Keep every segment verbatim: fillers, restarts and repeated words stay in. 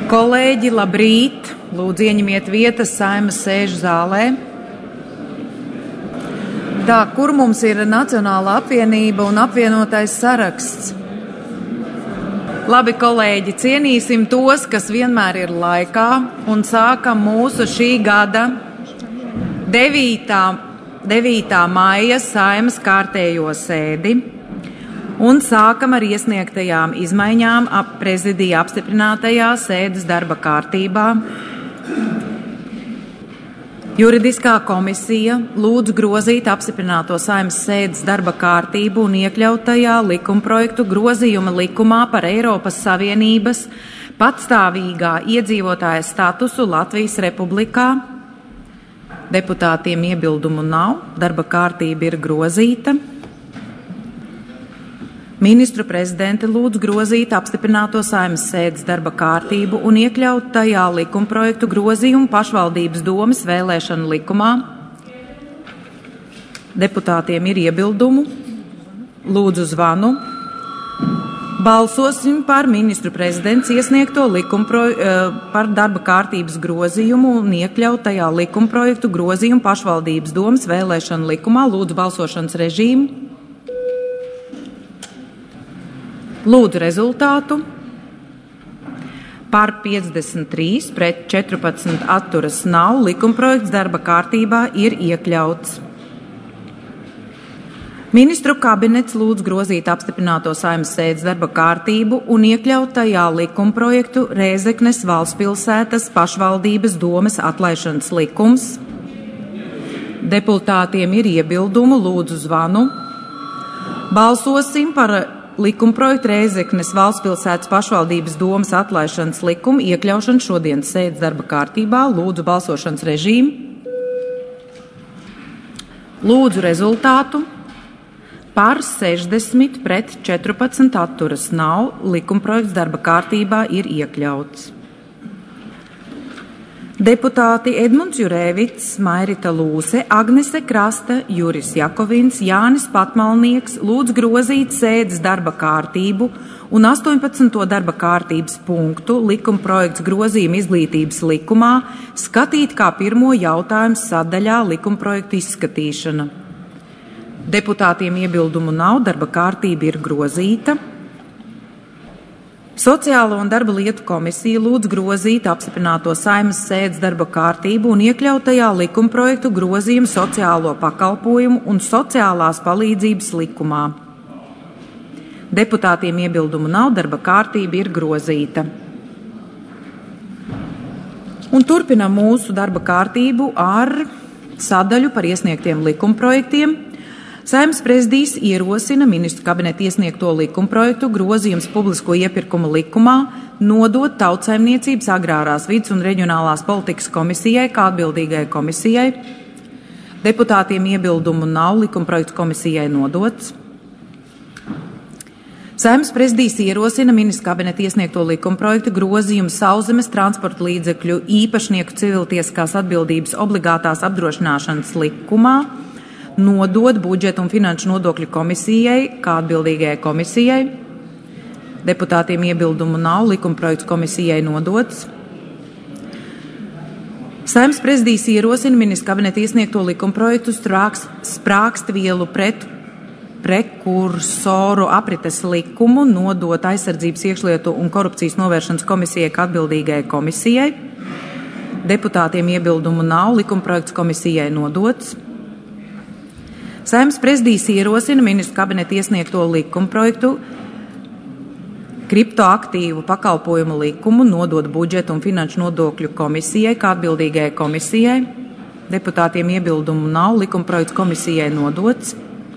Kolēģi, labrīt! Lūdzu, ieņemiet vietas Saeimas sēžu zālē. Tā, kur mums ir Nacionālā apvienība un apvienotais saraksts? Labi, kolēģi, cienīsim tos, kas vienmēr ir laikā, un sākam mūsu šī gada devītā maija Saeimas kārtējo sēdi. Un sākam ar iesniegtajām izmaiņām ap prezidija apstiprinātajā sēdes darba kārtībā. Juridiskā komisija lūdz grozīt apstiprināto Saeimas sēdes darba kārtību un iekļaut tajā likumprojektu grozījuma likumā par Eiropas Savienības patstāvīgā iedzīvotāja statusu Latvijas Republikā. Deputātiem iebildumu nav, darba kārtība ir grozīta. Ministru prezidente lūdz grozīt apstiprināto Saeimas sēdes darba kārtību un iekļaut tajā likumprojektu grozījumu pašvaldības domes vēlēšanu likumā. Deputātiem ir iebildumu. Lūdzu zvanu. Balsosim par ministru prezidents iesniegto likumprojektu par darba kārtības grozījumu un iekļaut tajā likumprojektu grozījumu pašvaldības domes vēlēšanu likumā. Lūdzu balsošanas režīmu. Lūdzu rezultātu. Par piecdesmit trīs, pret četrpadsmit atturas nav, likumprojekts darba kārtībā ir iekļauts. Ministru kabinets lūdz grozīt apstiprināto Saeimas sēdes darba kārtību un iekļaut tajā likumprojektu Rēzeknes Valstspilsētas pašvaldības domes atlaišanas likums. Deputātiem ir iebildumu, lūdzu zvanu. Balsosim par likumprojektu Rēzeknes Valstspilsētas pašvaldības domes atlaišanas likumu iekļaušanu šodienas sēdes darba kārtībā. Lūdzu balsošanas režīmu. Lūdzu rezultātu. Par sešdesmit, pret četrpadsmit atturas nav, likumprojekts darba kārtībā ir iekļauts. Deputāti Edmunds Jurēvits, Mairita Lūse, Agnese Krasta, Juris Jakovins, Jānis Patmalnieks lūdz grozīt sēdes darba kārtību un astoņpadsmito darba kārtības punktu likumprojekts grozījuma izglītības likumā skatīt kā pirmo jautājumu sadaļā likumprojektu izskatīšana. Deputātiem iebildumu nav, darba kārtība ir grozīta. Sociālo un darba lietu komisija lūdz grozīt apstiprināto Saeimas sēdes darba kārtību un iekļaut tajā likumprojektu grozījumu sociālo pakalpojumu un sociālās palīdzības likumā. Deputātiem iebildumu nav, darba kārtība ir grozīta. Un turpinam mūsu darba kārtību ar sadaļu par iesniegtiem likumprojektiem. Saeimas prezidijs ierosina ministru kabineta iesniegto likumprojektu grozījums publisko iepirkumu likumā nodot Tautsaimniecības, agrārās vides un reģionālās politikas komisijai kā atbildīgai komisijai. Deputātiem iebildumu nav, likumprojekts komisijai nodots. Saeimas prezidijs ierosina ministru kabineta iesniegto likumprojektu grozījumu sauszemes transporta līdzekļu īpašnieku civiltieskās atbildības obligātās apdrošināšanas likumā nodot budžeta un finanšu nodokļu komisijai kā atbildīgajai komisijai. Deputātiem iebildumu nav, likumprojekts komisijai nodots. Saeimas prezidijs ierosina ministru kabineta iesniegto likumprojektu sprākstvielu pret prekursoru aprites likumu nodot aizsardzības, iekšlietu un korupcijas novēršanas komisijai kā atbildīgajai komisijai. Deputātiem iebildumu nav, likumprojekts komisijai nodots. Saeimas prezidijs ierosina ministru kabineta iesniegto likumprojektu kriptoaktīvu pakalpojumu likumu nodot budžeta un finanšu nodokļu komisijai kā atbildīgajai komisijai. Deputātiem iebildumu nav, likumprojekts komisijai nodots.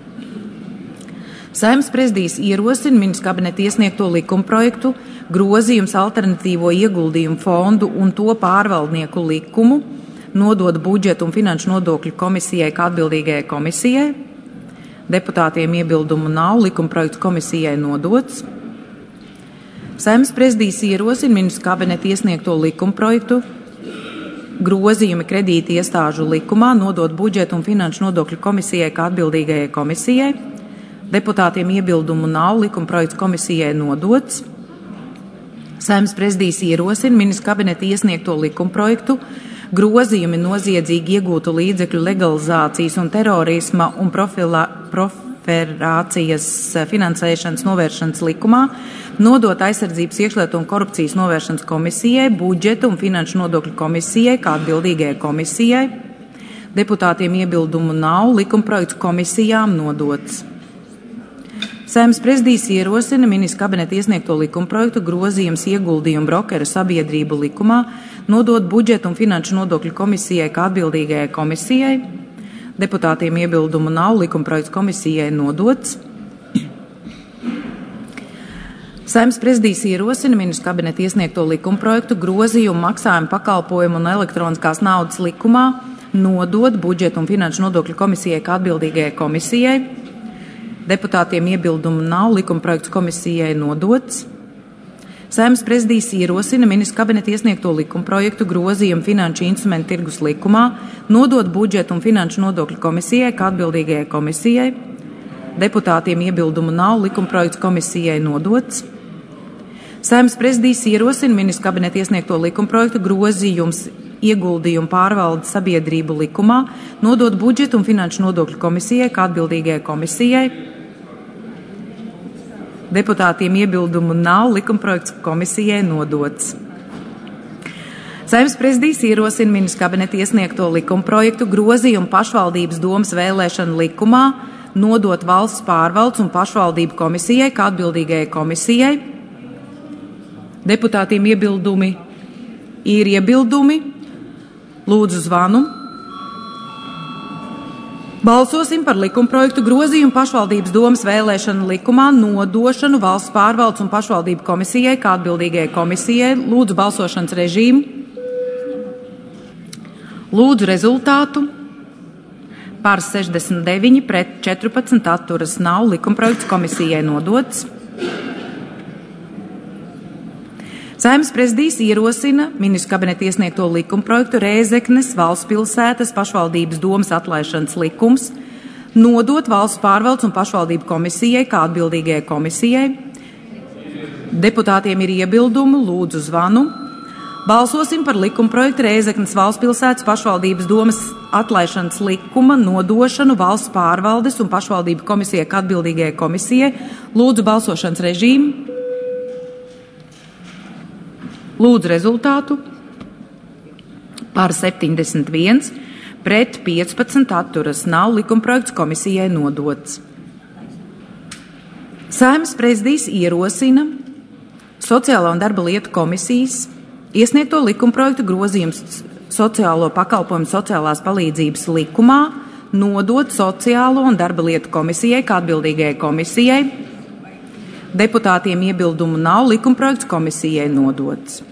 Saeimas prezidijs ierosina ministru kabineta iesniegto likumprojektu grozījums alternatīvo ieguldījumu fondu un to pārvaldnieku likumu nodot budžeta un finanšu nodokļu komisijai kā atbildīgajai komisijai. Deputātiem iebildumu nav, likumprojekts komisijai nodots. Saeimas prezidijs ierosina ministru kabineta iesniegto likumprojektu grozījumi kredīti iestāžu likumā nodot budžeta un finanšu nodokļu komisijai kā atbildīgajai komisijai. Deputātiem iebildumu nav, likumprojekts komisijai nodots. Saeimas prezidijs ierosina Ministru kabineta iesniegto likumprojektu grozījumi noziedzīgi iegūtu līdzekļu legalizācijas un terorisma un profilā, proferācijas finansēšanas novēršanas likumā nodot aizsardzības iekšlietu un korupcijas novēršanas komisijai, budžeta un finanšu nodokļu komisijai kā atbildīgajai komisijai. Deputātiem iebildumu nav, likumprojekts komisijām nodots. Saeimas prezidijs ierosina Ministru kabineta iesniegto likumprojektu grozījums ieguldījumu brokeru sabiedrību likumā nodot budžeta un finanšu nodokļu komisijai kā atbildīgajai komisijai. Deputātiem iebildumu nav, likumprojekts komisijai nodots. Saeimas prezidijs ierosina Ministru kabineta iesniegto likumprojektu grozījumu maksājumu pakalpojumu un elektroniskās naudas likumā nodot budžeta un finanšu nodokļu komisijai kā atbildīgajai komisijai. Deputātiem iebildumu nav, likumprojekts komisijai nodots. Saeimas prezidijs ierosina Ministru kabineta iesniegto likumprojektu grozījumu finanšu instrumentu tirgus likumā nodot budžeta un finanšu nodokļu komisijai kā atbildīgajai komisijai. Deputātiem iebildumu nav, likumprojekts komisijai nodots. Saeimas prezidijs ierosina Ministru kabineta iesniegto likumprojektu grozījums ieguldījumu pārvaldes sabiedrību likumā nodot budžeta un finanšu nodokļu komisijai kā atbildīgajai komisijai. Deputātiem iebildumu nav, likumprojekts komisijai nodots. Saeimas prezidijs ierosina Ministru kabineta iesniegto likumprojektu grozījumu pašvaldības domes vēlēšanu likumā nodot valsts pārvaldes un pašvaldību komisijai kā atbildīgajai komisijai. Deputātiem iebildumi ir iebildumi. Lūdzu zvanu. Balsosim par likumprojektu grozījumu pašvaldības domes vēlēšanu likumā nodošanu valsts pārvaldes un pašvaldību komisijai kā atbildīgajai komisijai. Lūdzu balsošanas režīmu. Lūdzu rezultātu. Par sešdesmit deviņi pret četrpadsmit atturas nav, likumprojekts komisijai nodots. Saeimas prezidijs ierosina Ministru kabineta iesniegto likumprojektu Rēzeknes valstspilsētas pašvaldības domes atlaišanas likums nodot valsts pārvaldes un pašvaldību komisijai kā atbildīgajai komisijai. Deputātiem ir iebildumu, lūdzu zvanu. Balsosim par likumprojektu Rēzeknes valstspilsētas pašvaldības domes atlaišanas likuma nodošanu valsts pārvaldes un pašvaldību komisijai kā atbildīgajai komisijai. Lūdzu balsošanas režīmu. Lūdzu rezultātu. Par septiņdesmit viens pret piecpadsmit atturas nav, likumprojekts komisijai nodots. Saeimas prezidijs ierosina Sociālo un darba lietu komisijas iesniegto likumprojektu grozījums sociālo pakalpojumu sociālās palīdzības likumā nodot Sociālo un darba lietu komisijai kā atbildīgajai komisijai. Deputātiem iebildumu nav, likumprojekts komisijai nodots.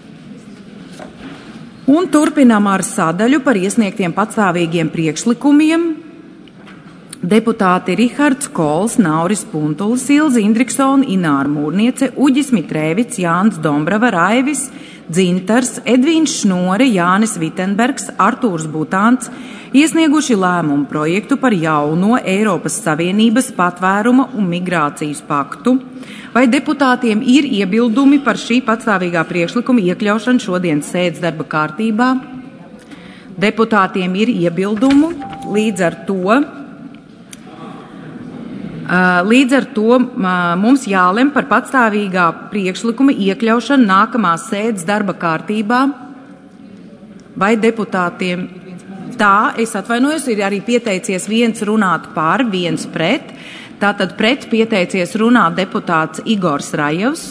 Un turpinām ar sadaļu par iesniegtiem patstāvīgiem priekšlikumiem. Deputāti Rihards Kols, Nauris Puntulis, Ilze Indriksone, Ināra Mūrniece, Uģis Mitrēvics, Jānis Dombrava, Raivis Dzintars, Edvīns Šnore, Jānis Vitenbergs, Artūrs Butāns iesnieguši lēmumu projektu par jauno Eiropas Savienības patvēruma un migrācijas paktu. Vai deputātiem ir iebildumi par šī patstāvīgā priekšlikuma iekļaušanu šodienas sēdes darba kārtībā? Deputātiem ir iebildumu, līdz ar to, līdz ar to mums jālem par patstāvīgā priekšlikuma iekļaušanu nākamās sēdes darba kārtībā. Vai deputātiem? Tā, es atvainojos, ir arī pieteicies viens runāt par, viens pret. Tātad pret pieteicies runāt deputāts Igors Rajevs.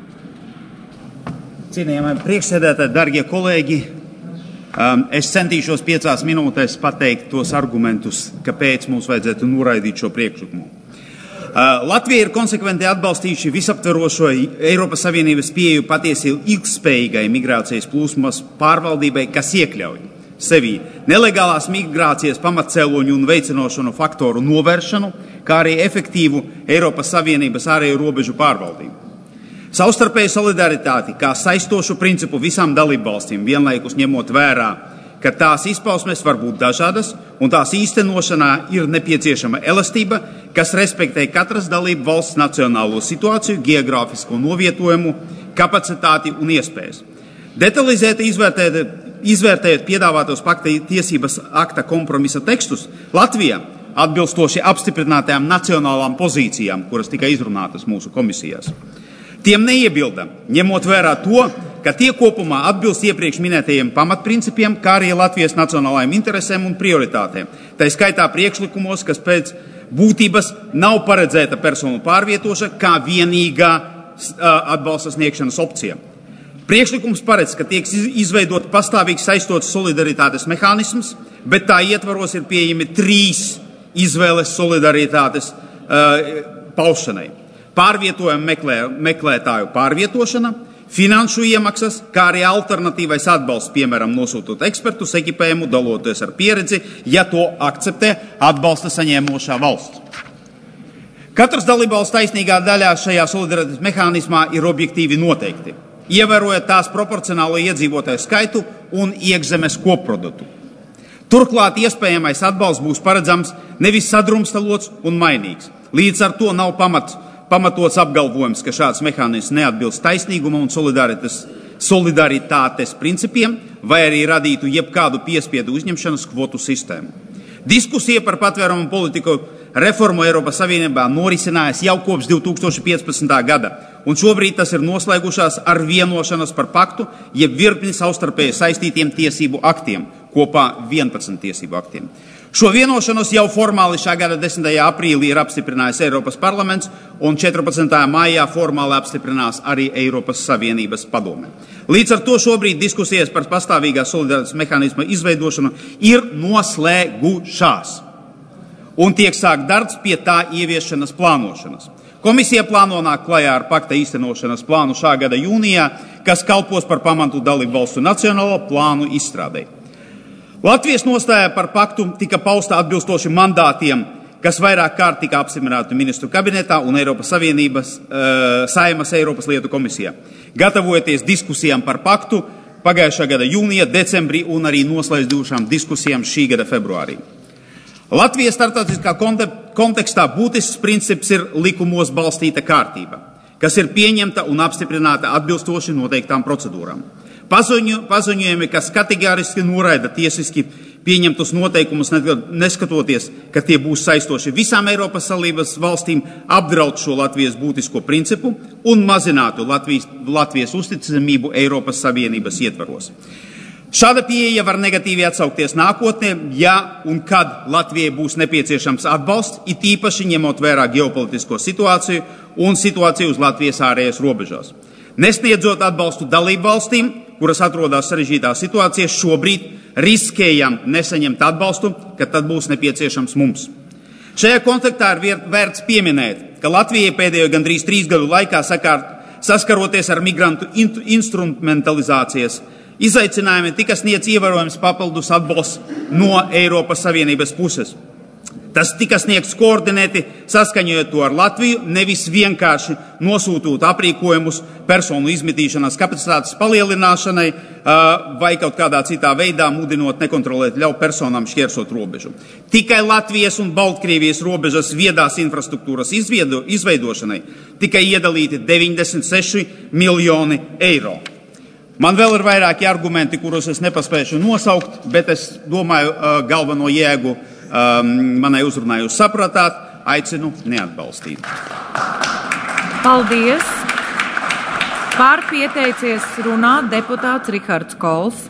Cienījamie priekšsēdētāji, darbie kolēģi, es centīšos piecās minūtēs pateikt tos argumentus, kāpēc mums vajadzētu noraidīt šo priekšlikumu. Latvija ir konsekventi atbalstījuši visaptverošo Eiropas Savienības pieeju patiesi ilgspējīgai migrācijas plūsmas pārvaldībai, kas iekļauj sevi nelegālās migrācijas pamatcēloņu un veicinošanu faktoru novēršanu, kā arī efektīvu Eiropas Savienības ārēju robežu pārvaldību. Savstarpēju solidaritāti kā saistošu principu visām dalībvalstīm, vienlaikus ņemot vērā, ka tās izpausmes var būt dažādas un tās īstenošanā ir nepieciešama elastība, kas respektē katras dalību valsts nacionālo situāciju, geogrāfisko novietojumu, kapacitāti un iespējas. Detalizēti izvērtēt, izvērtējot piedāvātos pakta tiesības akta kompromisa tekstus, Latvijā atbilstoši apstiprinātajām nacionālām pozīcijām, kuras tika izrunātas mūsu komisijās. Tiem neiebilda, ņemot vērā to, ka tie kopumā atbilst iepriekš minētajiem pamatprincipiem, kā arī Latvijas nacionālajiem interesēm un prioritātēm. Tā skaitā priekšlikumos, kas pēc būtības nav paredzēta personu pārvietošana kā vienīgā atbalsta sniegšanas opcija. Priekšlikums paredz, ka tiek izveidot pastāvīgs saistots solidaritātes mehānisms, bet tā ietvaros ir pieejami trīs izvēles solidaritātes uh, paušanai. Pārvietojumu meklē, meklētāju pārvietošana, finanšu iemaksas, kā arī alternatīvais atbalsts, piemēram, nosūtot ekspertus ekipējumu, daloties ar pieredzi, ja to akceptē atbalsta saņēmošā valsts. Katrs dalībvalsts taisnīgā daļā šajā solidaritātes mehānismā ir objektīvi noteikti, ievērojot tās proporcionālo iedzīvotāju skaitu un iekšzemes kopproduktu. Turklāt iespējamais atbalsts būs paredzams nevis sadrumstalots un mainīgs. Līdz ar to nav pamats pamatots apgalvojums, ka šāds mehānisms neatbilst taisnīguma un solidaritātes, solidaritātes principiem, vai arī radītu jebkādu piespiedu uzņemšanas kvotu sistēmu. Diskusija par patvērumu politiku reformu Eiropas Savienībā norisinājās jau kopš divi tūkstoši piecpadsmitā gada, un šobrīd tas ir noslēgušās ar vienošanos par paktu, jeb virkni savstarpēji saistītiem tiesību aktiem, kopā vienpadsmit tiesību aktiem. Šo vienošanos jau formāli šā gada desmitajā aprīlī ir apstiprinājis Eiropas parlaments, un četrpadsmitajā maijā formāli apstiprinās arī Eiropas Savienības padome. Līdz ar to šobrīd diskusijas par pastāvīgā solidaritātes mehānisma izveidošanu ir noslēgušās, un tiek sākt darbs pie tā ieviešanas plānošanas. Komisija plāno nākt klajā ar pakta īstenošanas plānu šā gada jūnijā, kas kalpos par pamatu dalību valstu nacionālo plānu izstrādei. Latvijas nostāja par paktu tika pausta atbilstoši mandātiem, kas vairāk kārt tika apstiprināti ministru kabinetā un Eiropas Savienības uh, Saeimas Eiropas lietu komisijā. Gatavojoties diskusijām par paktu pagājušā gada jūnija, decembrī un arī noslēdzošām diskusijām šī gada februārī. Latvijas starptautiskā kontekstā būtisks princips ir likumos balstīta kārtība, kas ir pieņemta un apstiprināta atbilstoši noteiktām procedūrām. Paziņu, paziņojumi, kas kategoriski noraida tiesiski pieņemtus noteikumus, neskatoties, ka tie būs saistoši visām Eiropas Savienības valstīm, apdraud šo Latvijas būtisko principu un mazinātu Latvijas, Latvijas uzticamību Eiropas Savienības ietvaros. Šāda pieeja var negatīvi atsaukties nākotnē, ja un kad Latvijai būs nepieciešams atbalsts, it īpaši ņemot vērā ģeopolitisko situāciju un situāciju uz Latvijas ārējās robežās. Nesniedzot atbalstu dalību valstīm, kuras atrodas sarežģītā situācijā, šobrīd riskējam nesaņemt atbalstu, kad tad būs nepieciešams mums. Šajā kontekstā ir vērts pieminēt, ka Latvijai pēdējo gandrīz trīs gadu laikā sakārt, saskaroties ar migrantu instrumentalizācijas izaicinājumiem, tika sniedz ievērojams papildus atbalsts no Eiropas Savienības puses. Tas tika sniegts koordinēti, saskaņojot to ar Latviju, nevis vienkārši nosūtot aprīkojumus personu izmitīšanas kapacitātes palielināšanai vai kaut kādā citā veidā mudinot nekontrolēt ļauj personām šķērsot robežu. Tikai Latvijas un Baltkrievijas robežas viedās infrastruktūras izveido, izveidošanai tika iedalīti deviņdesmit seši miljoni eiro. Man vēl ir vairāki argumenti, kurus es nepaspēšu nosaukt, bet es domāju galveno jēgu Um, manai uzrunai jūs sapratāt, aicinu neatbalstīt. Paldies! Pār pieteicies runāt deputāts Rihards Kols.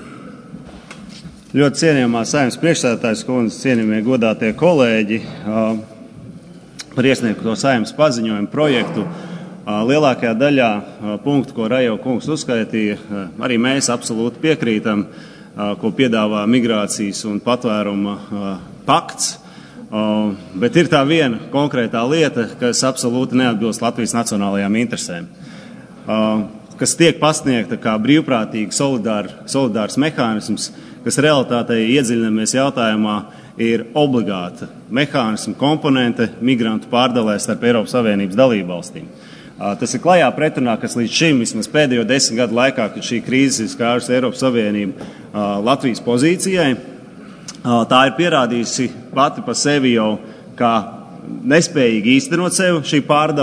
Ļoti cienījamā Saeimas priekšsēdētājas kundze, cienījamie godātie kolēģi, uh, par iesniegto Saeimas paziņojumu projektu. Uh, lielākajā daļā uh, punktu, ko Rajo kungs uzskaitīja, uh, arī mēs absolūti piekrītam, uh, ko piedāvā migrācijas un patvēruma uh, pakts, uh, bet ir tā viena konkrētā lieta, kas absolūti neatbilst Latvijas nacionālajām interesēm, uh, kas tiek pasniegta kā brīvprātīgi solidār, solidārs mehānisms, kas realitātei iedziļinamies jautājumā ir obligāta mehānisma komponente migrantu pārdalē starp Eiropas Savienības dalībvalstīm. Uh, tas ir klajā pretrunā, kas līdz šim, vismaz pēdējo desmit gadu laikā, kad šī krīze ir skārusi Eiropas Savienību, uh, Latvijas pozīcijai. Tā ir pierādījusi pati pa sevi jau, kā nespējīgi īstenot sevi šī pārdala,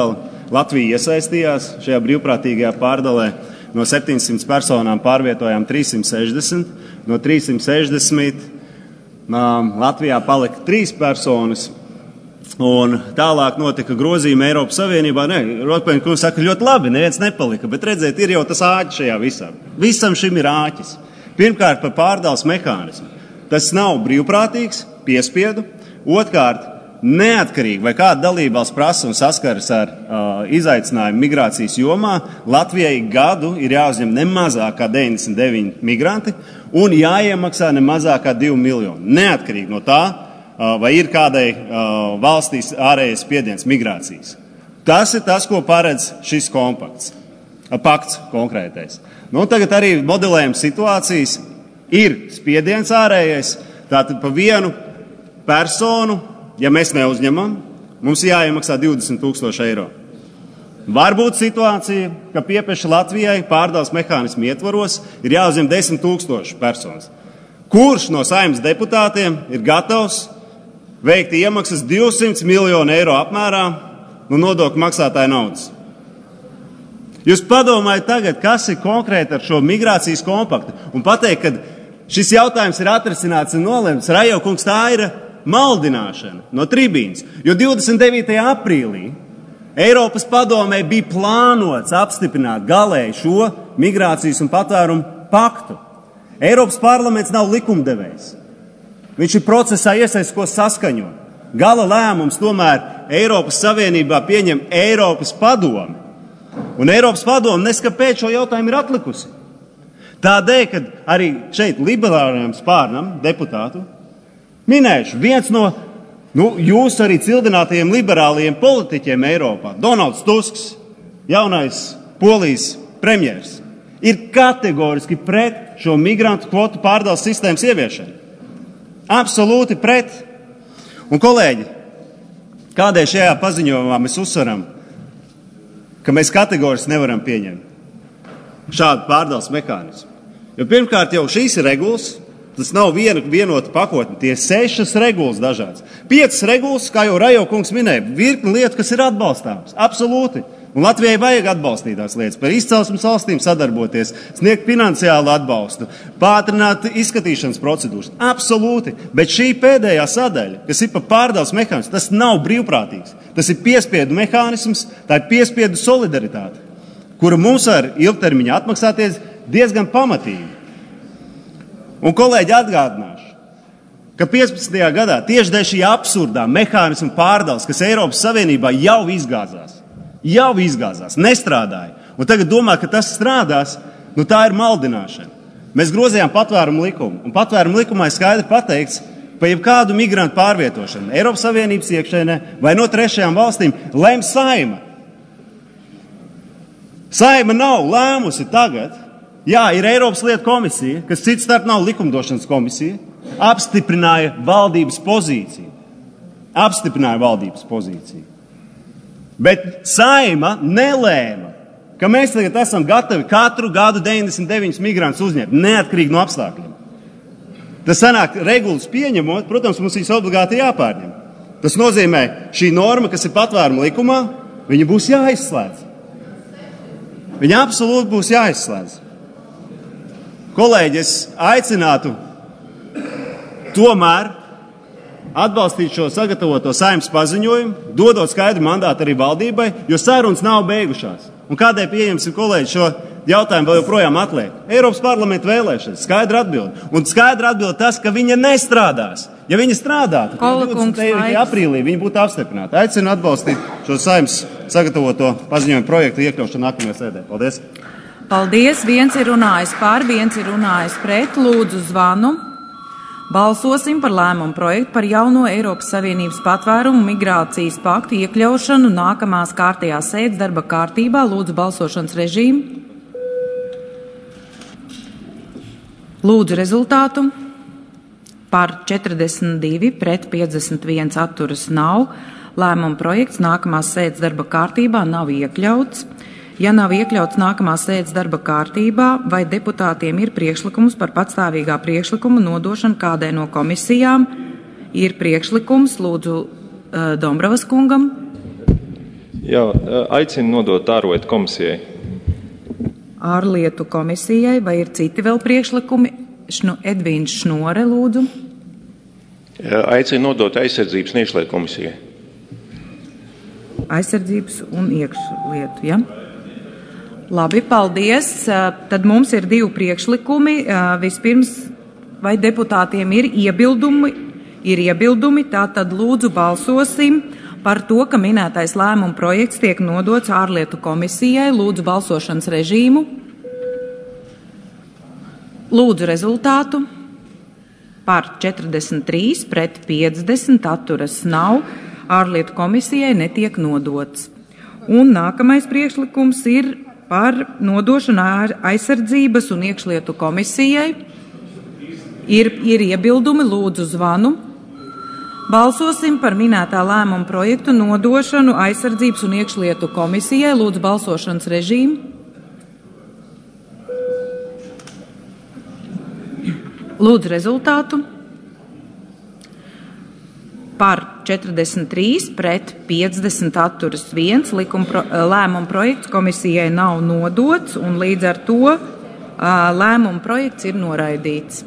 Latvija iesaistījās šajā brīvprātīgajā pārdalē. No septiņsimt personām pārvietojām trīssimt sešdesmit, no trīssimt sešdesmit um, Latvijā palika trīs personas, un tālāk notika grozījumi Eiropas Savienībā. Nē, Rotpēņa kungs saka, ļoti labi, neviens nepalika, bet redziet, ir jau tas āķis šajā visā. Visam šim ir āķis. Pirmkārt, par pārdales mehānismu. Tas nav brīvprātīgs, piespiedu. Otkārt, neatkarīgi vai kāda dalībvalsts prasa un saskaras ar uh, izaicinājumu migrācijas jomā, Latvijai gadu ir jāuzņem ne mazāk kā deviņdesmit deviņi migranti un jāiemaksā ne mazāk kā divi miljoni. Neatkarīgi no tā, uh, vai ir kādai uh, valstīs ārējais spiediens migrācijas. Tas ir tas, ko paredz šis kompakts, uh, pakts konkrētais. Nu, tagad arī modelējam situācijas, ir spiediens ārējais, tātad pa vienu personu, ja mēs neuzņemam, mums jāiemaksā divdesmit tūkstoši eiro. Var būt situācija, ka piepeši Latvijai pārdales mehānismu ietvaros ir jāuzņem desmit tūkstoši personas. Kurš no Saeimas deputātiem ir gatavs veikt iemaksas divsimt miljonu eiro apmērā no nodokļu maksātāja naudas? Jūs padomājiet tagad, kas ir konkrēti ar šo migrācijas kompaktu, un pateikt, ka šis jautājums ir atrisināts un nolemts. Rajo kungs, tā ir maldināšana no tribīnas, jo divdesmit devītajā aprīlī Eiropas padomē bija plānots apstiprināt galēji šo migrācijas un patvērumu paktu. Eiropas parlaments nav likumdevējs. Viņš ir procesā iesaists, ko saskaņo. Gala lēmums tomēr Eiropas Savienībā pieņem Eiropas padomi. Un Eiropas padome neskapēc šo jautājumu ir atlikusi. Tādēļ, kad arī šeit liberālajiem spārnam deputātu minējuši viens no nu, jūsu arī cildinātajiem liberālajiem politiķiem Eiropā, Donalds Tusks, jaunais Polijas premjers, ir kategoriski pret šo migrantu kvotu pārdales sistēmas ieviešanu. Absolūti pret. Un, kolēģi, kādēļ šajā paziņojumā mēs uzsveram, ka mēs kategoriski nevaram pieņemt šādu pārdales mehānismu? Jo pirmkārt jau šīs ir regulas, tas nav viena vienota pakotne, tie sešas regulas dažādas. Piecas regulas, kā jau Rajo kungs minēja, virkni lietu, kas ir atbalstāmas. Absolūti. Un Latvijai vajag atbalstīt tās lietas, par izcelsmes valstīm sadarboties, sniegt finansiālu atbalstu, pātrināt izskatīšanas procedūras. Absolūti. Bet šī pēdējā sadaļa, kas ir par pārdales mehānismu, tas nav brīvprātīgs. Tas ir piespiedu mehānisms, tā ir piespiedu solidaritāte, kura mums var ilgtermiņā atmaksāties diezgan pamatīgi. Un, kolēģi, atgādināšu, ka piecpadsmitajā gadā tieši dēļ šī absurdā mehānismu pārdales, kas Eiropas Savienībā jau izgāzās, jau izgāzās, nestrādāja, un tagad domā, ka tas strādās, nu tā ir maldināšana. Mēs grozījām patvērumu likumu, un patvērumu likumā ir skaidri pateikts, pa jebkādu migrantu pārvietošanu Eiropas Savienības iekšēnē vai no trešajām valstīm lem Saeima. Saeima nav lēmusi tagad. Jā, ir Eiropas lietu komisija, kas cits starp nav likumdošanas komisija, apstiprināja valdības pozīciju. Apstiprināja valdības pozīciju. Bet Saeima nelēma, ka mēs tagad esam gatavi katru gadu deviņdesmit deviņus migrantus uzņemt, neatkarīgi no apstākļiem. Tas sanāk, regulas pieņemot, protams, mums viņas obligāti jāpārņem. Tas nozīmē, šī norma, kas ir patvērumu likumā, viņa būs jāizslēdz. Viņa absolūti būs jāizslēdz. Kolēģi, es aicinātu tomēr atbalstīt šo sagatavoto Saeimas paziņojumu, dodot skaidru mandātu arī valdībai, jo sarunas nav beigušās. Un kādēļ pieņemsim, kolēģi, šo jautājumu vēl joprojām atliek? Eiropas parlamenta vēlēšanas, skaidra atbilde. Un skaidra atbilde tas, ka viņa nestrādās. Ja viņa strādātu, tad divdesmitajā aprīlī viņa būtu apstiprināta. Aicinu atbalstīt šo Saeimas sagatavoto paziņojumu projektu iekļaušanu nākamajā sēdē. Paldies! Paldies! Viens ir runājis par, viens ir runājis pret. Lūdzu zvanu. Balsosim par lēmumu projektu par jauno Eiropas Savienības patvērumu migrācijas paktu iekļaušanu nākamās kārtējās sēdes darba kārtībā. Lūdzu balsošanas režīmu. Lūdzu rezultātu. Par četrdesmit divi, pret piecdesmit viens atturas nav. Lēmuma projekts nākamās sēdes darba kārtībā nav iekļauts. Ja nav iekļauts nākamās sēdes darba kārtībā, vai deputātiem ir priekšlikums par patstāvīgā priekšlikuma nodošanu kādai no komisijām, ir priekšlikums, lūdzu, Dombrovas kungam. Jā, aicinu nodot ārlietu komisijai. Ārlietu komisijai, vai ir citi vēl priekšlikumi? Šnu, Edvīns Šnore, lūdzu. Aicinu nodot aizsardzības un iekšlietu komisijai. Aizsardzības un iekšlietu, ja? Labi, paldies. Tad mums ir divi priekšlikumi. Vispirms, vai deputātiem ir iebildumi? Ir iebildumi, tātad lūdzu balsosim par to, ka minētais lēmuma projekts tiek nodots ārlietu komisijai. Lūdzu balsošanas režīmu. Lūdzu rezultātu. Par četrdesmit trīs, pret piecdesmit, atturas nav. Ārlietu komisijai netiek nodots. Un nākamais priekšlikums ir par nodošanu aizsardzības un iekšlietu komisijai. Ir, ir iebildumi, lūdzu zvanu. Balsosim par minētā lēmuma projektu nodošanu aizsardzības un iekšlietu komisijai. Lūdzu balsošanas režīmu. Lūdzu rezultātu. Par četrdesmit trīs, pret piecdesmit, atturas viens. Likuma pro, lēmuma projekts komisijai nav nodots, un līdz ar to lēmuma projekts ir noraidīts.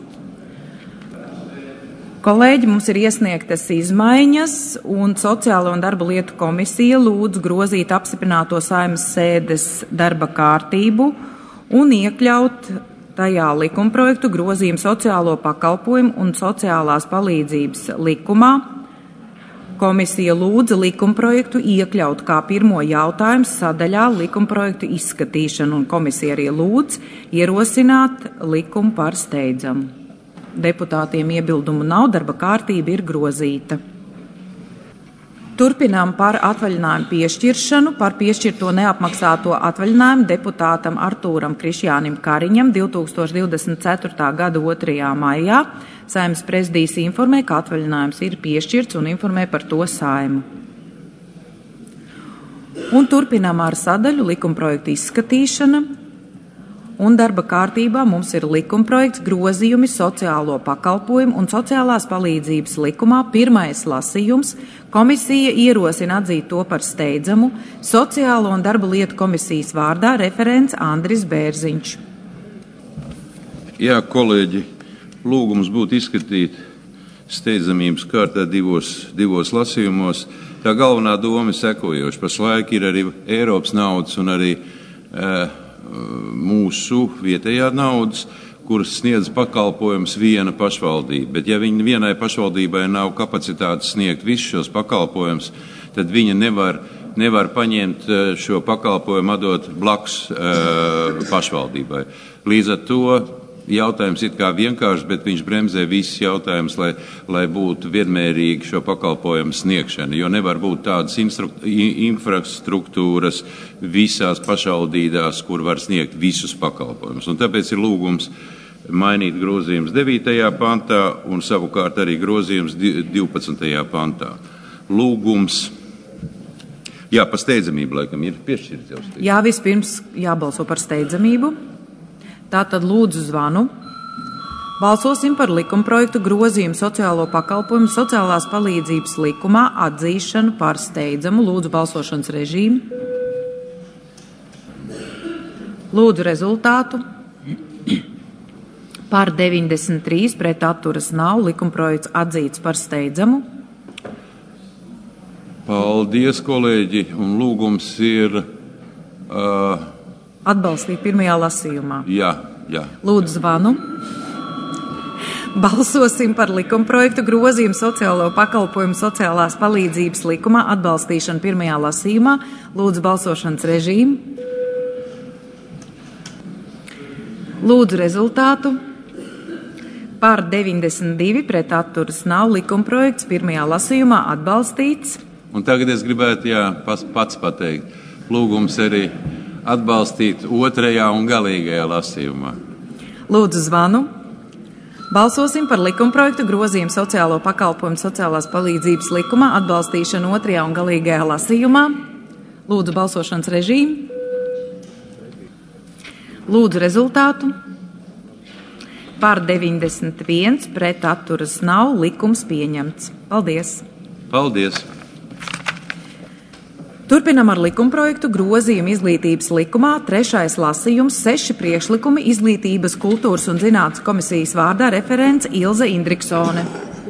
Kolēģi, mums ir iesniegtas izmaiņas, un Sociālo un darba lietu komisija lūdz grozīt apstiprināto Saeimas sēdes darba kārtību un iekļaut tajā likumprojektu grozījumu sociālo pakalpojumu un sociālās palīdzības likumā. Komisija lūdza likumprojektu iekļaut kā pirmo jautājumu sadaļā likumprojektu izskatīšanu, un komisija arī lūdz ierosināt likumu par steidzamu. Deputātiem iebildumu nav, darba kārtība ir grozīta. Turpinām par atvaļinājumu piešķiršanu. Par piešķirto neapmaksāto atvaļinājumu deputātam Artūram Krišjānim Kariņam divs tūkstoši divdesmit ceturtā gada otrajā maijā. Saeimas prezidijs informē, ka atvaļinājums ir piešķirts un informē par to Saimu. Un turpinām ar sadaļu likumprojektu izskatīšana. Un darba kārtībā mums ir likumprojekts grozījumi sociālo pakalpojumu un sociālās palīdzības likumā. Pirmais lasījums. Komisija ierosina atzīt to par steidzamu. Sociālo un darba lietu komisijas vārdā referents Andris Bērziņš. Jā, kolēģi, lūgums būtu izskatīt steidzamības kārtā divos, divos lasījumos. Tā galvenā doma ir sekojoša. Pašlaik ir arī Eiropas naudas un arī uh, mūsu vietējā naudas, kuras sniedz pakalpojumus viena pašvaldība. Bet ja viņa vienai pašvaldībai nav kapacitātes sniegt visus šos pakalpojumus, tad viņa nevar, nevar paņemt šo pakalpojumu atdot blakus uh, pašvaldībai. Līdz ar to jautājums ir kā vienkārši, bet viņš bremzē visus jautājumus, lai, lai būtu vienmērīgi šo pakalpojumu sniegšana, jo nevar būt tādas infrastruktūras visās pašvaldībās, kur var sniegt visus pakalpojumus. Un tāpēc ir lūgums mainīt grozījums devītajā pantā un savukārt arī grozījums divpadsmitajā pantā. Lūgums, jā, par steidzamību laikam ir piešķirts jau steidzamību. Jā, vispirms jābalso par steidzamību. Tātad lūdzu zvanu. Balsosim par likumprojektu grozījumu sociālo pakalpojumu sociālās palīdzības likumā atzīšanu par steidzamu. Lūdzu balsošanas režīmu. Lūdzu rezultātu. Par deviņdesmit trīs, pret atturas nav. Likumprojekts atzīts par steidzamu. Paldies, kolēģi, un lūgums ir uh, atbalstīt pirmajā lasījumā. Jā, jā. Lūdzu zvanu. Balsosim par likumprojektu grozījumu sociālo pakalpojumu sociālās palīdzības likumā atbalstīšanu pirmajā lasījumā. Lūdzu balsošanas režīmu. Lūdzu rezultātu. Par deviņdesmit divi, pret atturas nav. Likumprojekts pirmajā lasījumā atbalstīts. Un tagad es gribētu jā, pats pateikt. Lūgums arī atbalstīt otrajā un galīgajā lasījumā. Lūdzu zvanu. Balsosim par likumprojektu grozījumu sociālo pakalpojumu sociālās palīdzības likumā atbalstīšanu otrajā un galīgajā lasījumā. Lūdzu balsošanas režīmu. Lūdzu rezultātu. Par deviņdesmit viens, pret atturas nav. Likums pieņemts. Paldies. Paldies. Turpinam ar likumprojektu grozījumu izglītības likumā, trešais lasījums, seši priekšlikumi Izglītības, kultūras un zinātnes komisijas vārdā referents Ilze Indriksone.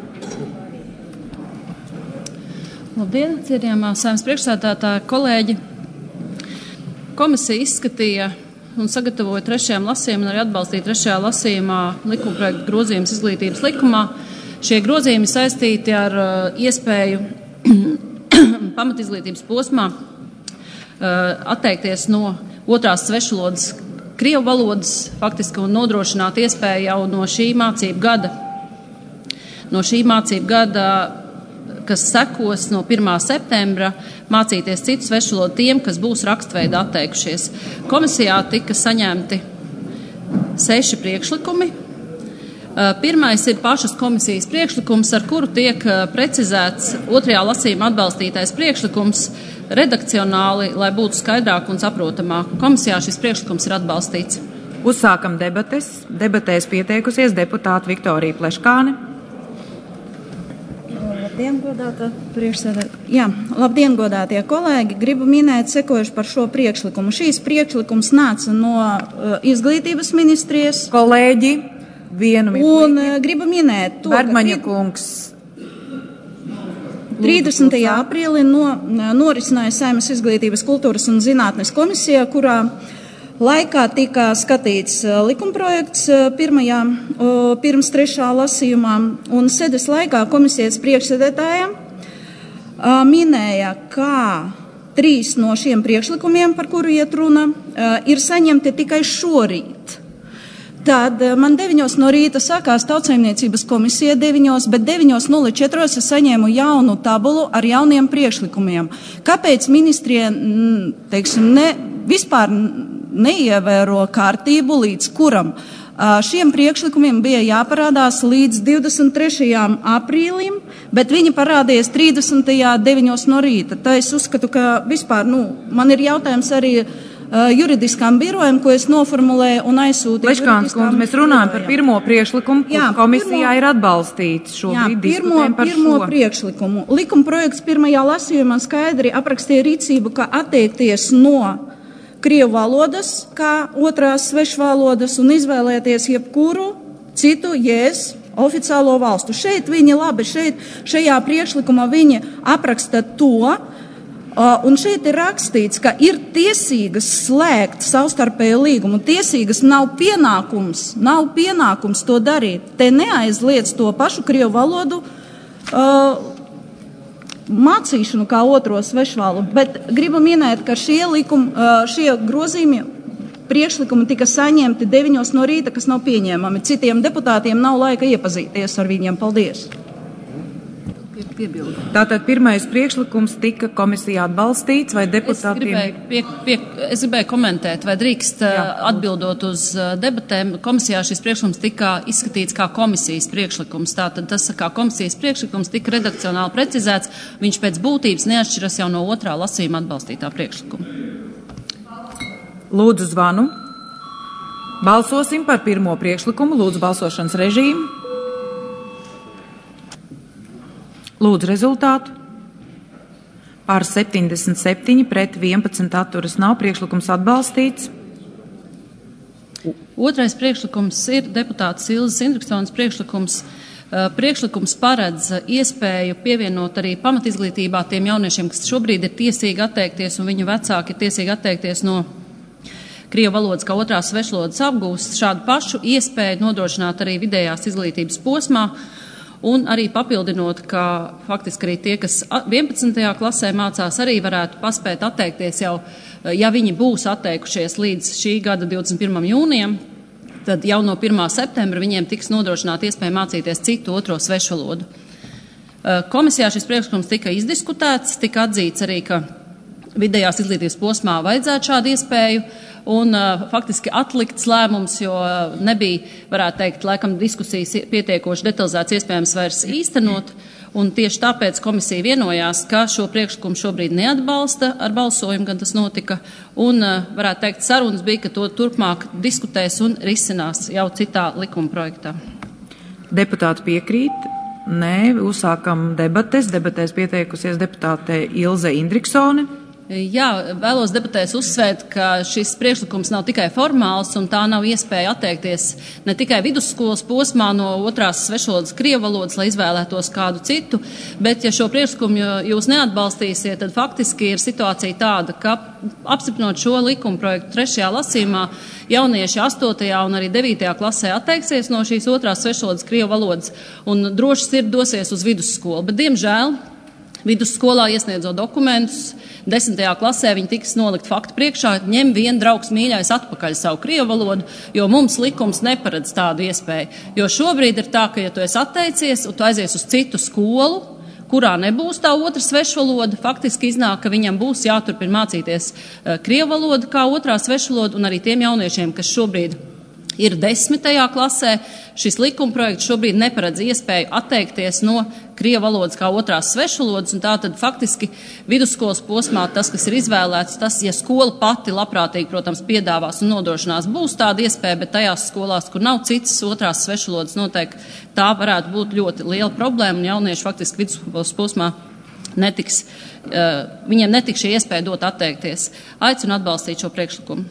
Labdien, cienījamā Saeimas priekšsēdētāja, kolēģi! Komisija izskatīja un sagatavoja trešajam lasījumam un arī atbalstīja trešajā lasījumā likumprojektu grozījums izglītības likumā. Šie grozījumi saistīti ar uh, iespēju pamatizglītības posmā uh, atteikties no otrās svešvalodas, krievu valodas, faktiski un nodrošināt iespēju jau no šī mācību gada, no šī mācību gada, kas sekos no pirmā septembra, mācīties citu svešvalodu tiem, kas būs rakstveida atteikušies. Komisijā tika saņemti seši priekšlikumi. Pirmais ir pašas komisijas priekšlikums, ar kuru tiek precizēts otrajā lasījuma atbalstītais priekšlikums redakcionāli, lai būtu skaidrāk un saprotamāk. Komisijā šis priekšlikums ir atbalstīts. Uzsākam debates. Debatēs pieteikusies deputāte Viktorija Pleškāne. Labdien, godātā priekšsēdētāja. Jā, labdien, godātie kolēģi. Gribu minēt sekojuši par šo priekšlikumu. Šīs priekšlikums nāca no uh, izglītības ministrijas. Kolēģi, vienu minūti. Un uh, gribu minēt to, Bergmaņa kungs. trīsdesmitajā aprīlī no, norisināja Saeimas Izglītības, kultūras un zinātnes komisija, kurā laikā tika skatīts likumprojekts pirmajā, pirms trešā lasījumā, un sēdes laikā komisijas priekšsēdētāja minēja, kā trīs no šiem priekšlikumiem, par kuru iet runa, ir saņemti tikai šorīt. Tad man deviņos no rīta sākās Tautsaimniecības komisija deviņos, bet deviņos nulle četros es saņēmu jaunu tabulu ar jauniem priekšlikumiem. Kāpēc ministrija, teiksim, ne, vispār neievēro kārtību, līdz kuram šiem priekšlikumiem bija jāparādās līdz divdesmit trešajam aprīlim, bet viņi parādījās trīsdesmitajā deviņos no rīta. Tā es uzskatu, ka vispār, nu, man ir jautājums arī juridiskām birojām, ko es noformulēju un aizsūtīju. Pleškāns kundze, mēs runājam par pirmo priekšlikumu, kur komisijā pirmo, ir atbalstīts šobrīd diskutējam par pirmo šo. priekšlikumu. Likumprojekts pirmajā lasījumā skaidri aprakstīja rīcību, ka attiekties no krievu valodas kā otrās svešvalodas un izvēlēties jebkuru citu jēs oficiālo valstu. Šeit viņi labi, šeit šajā priekšlikumā viņi apraksta to, un šeit ir rakstīts, ka ir tiesīgas slēgt savstarpēju līgumu. Tiesīgas nav pienākums, nav pienākums to darīt. Te neaizliedz to pašu krievu valodu uh, mācīšanu kā otro svešvalodu, bet gribu minēt, ka šie, likumi, šie grozījumi priekšlikumi tika saņemti deviņos no rīta, kas nav pieņēmami. Citiem deputātiem nav laika iepazīties ar viņiem. Paldies! Piebildu. Tātad pirmais priekšlikums tika komisijā atbalstīts, vai deputātiem? Es gribēju, pie, pie, es gribēju komentēt, vai drīkst Jā. atbildot uz debatēm. Komisijā šis priekšlikums tika izskatīts kā komisijas priekšlikums. Tātad tas kā komisijas priekšlikums tika redakcionāli precizēts. Viņš pēc būtības neatšķiras jau no otrā lasījuma atbalstītā priekšlikuma. Lūdzu zvanu. Balsosim par pirmo priekšlikumu. Lūdzu balsošanas režīmu. Lūdzu rezultātu. Pār septiņdesmit septiņi pret vienpadsmit atturas nav, priekšlikums atbalstīts. Otrais priekšlikums ir deputātas Ilzes Indriksones priekšlikums. Priekšlikums paredz iespēju pievienot arī pamatizglītībā tiem jauniešiem, kas šobrīd ir tiesīgi atteikties un viņu vecāki ir tiesīgi atteikties no krievu valodas kā otrās svešvalodas apgūst, šādu pašu iespēju nodrošināt arī vidējās izglītības posmā. Un arī papildinot, ka faktiski arī tie, kas vienpadsmitajā klasē mācās, arī varētu paspēt atteikties jau, ja viņi būs atteikušies līdz šī gada divdesmit pirmajam jūnijam, tad jau no pirmā septembra viņiem tiks nodrošināta iespēja mācīties citu otro svešvalodu. Komisijā šis priekšlikums tika izdiskutēts, tika atzīts arī, ka vidējās izglītības posmā vajadzētu šādu iespēju, un uh, faktiski atlikts lēmums, jo uh, nebija, varētu teikt, laikam diskusijas pietiekoši detalizēts iespējams vairs īstenot, un tieši tāpēc komisija vienojās, ka šo priekšlikumu šobrīd neatbalsta ar balsojumu, gan tas notika, un uh, varētu teikt, sarunas bija, ka to turpmāk diskutēs un risinās jau citā likuma projektā. Deputāti piekrīt? Nē, uzsākam debates. Debatēs pieteikusies deputāte Ilze Indriksone. Jā, vēlos debatēs uzsvērt, ka šis priekšlikums nav tikai formāls un tā nav iespēja atteikties ne tikai vidusskolas posmā no otrās svešvalodas krievu valodas, lai izvēlētos kādu citu, bet ja šo priekšlikumu jūs neatbalstīsiet, tad faktiski ir situācija tāda, ka apstiprinot šo likuma projektu trešajā lasījumā, jaunieši astotajā un arī devītajā klasē atteiksies no šīs otrās svešvalodas krievu valodas un droši sirdi dosies uz vidusskolu, bet diemžēl vidusskolā iesniedzot dokumentus, desmitajā klasē viņi tiks nolikt faktu priekšā, ņem vien draugs mīļais atpakaļ savu krievu valodu, jo mums likums neparedz tādu iespēju. Jo šobrīd ir tā, ka ja tu esi atteicies un tu aizies uz citu skolu, kurā nebūs tā otra svešvaloda, faktiski iznāk, ka viņam būs jāturpina mācīties uh, krievu valodu kā otrā svešvaloda, un arī tiem jauniešiem, kas šobrīd ir desmitajā klasē, šis likumprojekts šobrīd neparedz iespēju atteikties no krievu valodas kā otrās svešvalodas, un tātad faktiski vidusskolas posmā tas, kas ir izvēlēts, tas, ja skola pati labprātīgi, protams, piedāvās un nodrošinās, būs tāda iespēja, bet tajās skolās, kur nav citas otrās svešvalodas, noteikti tā varētu būt ļoti liela problēma, un jaunieši faktiski vidusskolas posmā netiks, uh, viņiem netiks šī iespēja dot atteikties. Aicinu atbalstīt šo priekšlikumu.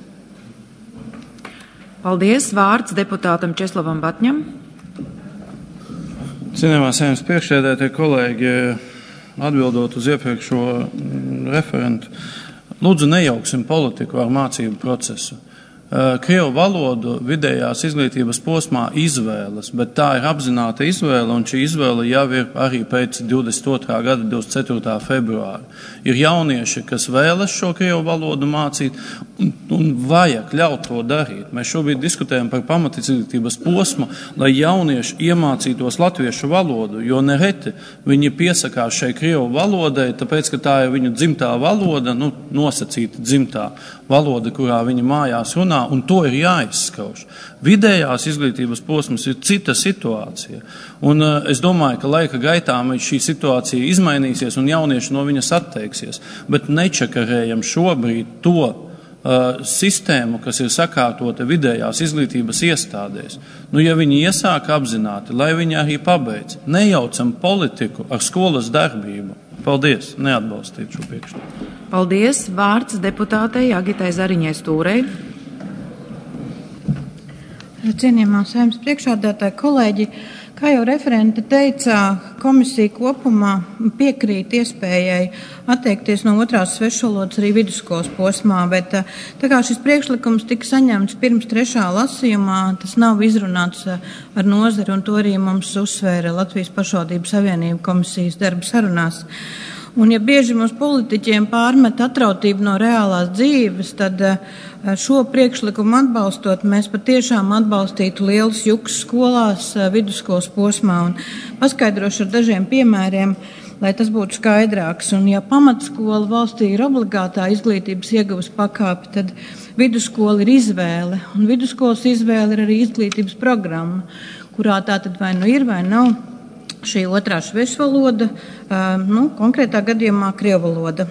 Paldies. Vārds deputātam Česlavam Batņam. Cienījamā Saeimas priekšsēdētāji kolēģi, atbildot uz iepriekšo referentu, lūdzu nejauksim politiku ar mācību procesu. Krievu valodu vidējās izglītības posmā izvēles, bet tā ir apzināta izvēle, un šī izvēle jau ir arī pēc divdesmit otrā gada divdesmit ceturtā februāra. Ir jaunieši, kas vēlas šo krievu valodu mācīt, un, un vajag ļaut to darīt. Mēs šobrīd diskutējam par pamatizglītības posmu, lai jaunieši iemācītos latviešu valodu, jo nereti viņi piesakās šai krievu valodai, tāpēc, ka tā ir viņu dzimtā valoda, nu, nosacīta dzimtā valoda, kurā viņi mājās runā, un to ir jāizskauž. Vidējās izglītības posms ir cita situācija. Un uh, es domāju, ka laika gaitā šī situācija izmainīsies un jaunieši no viņas atteiksies. Bet nečakarējam šobrīd to uh, sistēmu, kas ir sakārtota vidējās izglītības iestādēs. Nu, ja viņi iesāk apzināti, lai viņi arī pabeidz. Nejaucam politiku ar skolas darbību. Paldies, neatbalstīt šo priekšlikumu. Paldies. Vārds deputātei Agitai Zariņai Stūrei. Cienījamā Saeimas priekšsēdētāji kolēģi, kā jau referente teica, komisija kopumā piekrīt iespējai atteikties no otrās svešvalodas arī vidusskolas posmā, bet tā kā šis priekšlikums tika saņemts pirms trešā lasījumā, tas nav izrunāts ar nozari, un to arī mums uzsvēra Latvijas pašvaldību savienību komisijas darba sarunās. Un ja bieži mums politiķiem pārmet atrautību no reālās dzīves, tad šo priekšlikumu atbalstot, mēs patiešām atbalstītu lielus juks skolās vidusskolas posmā, un paskaidrošu ar dažiem piemēriem, lai tas būtu skaidrāks. Un ja pamatskola valstī ir obligātā izglītības ieguves pakāpe, tad vidusskola ir izvēle, un vidusskolas izvēle ir arī izglītības programma, kurā tā tad vai nu ir vai nav šī otrā svešvaloda, nu, konkrētā gadījumā krievu valoda.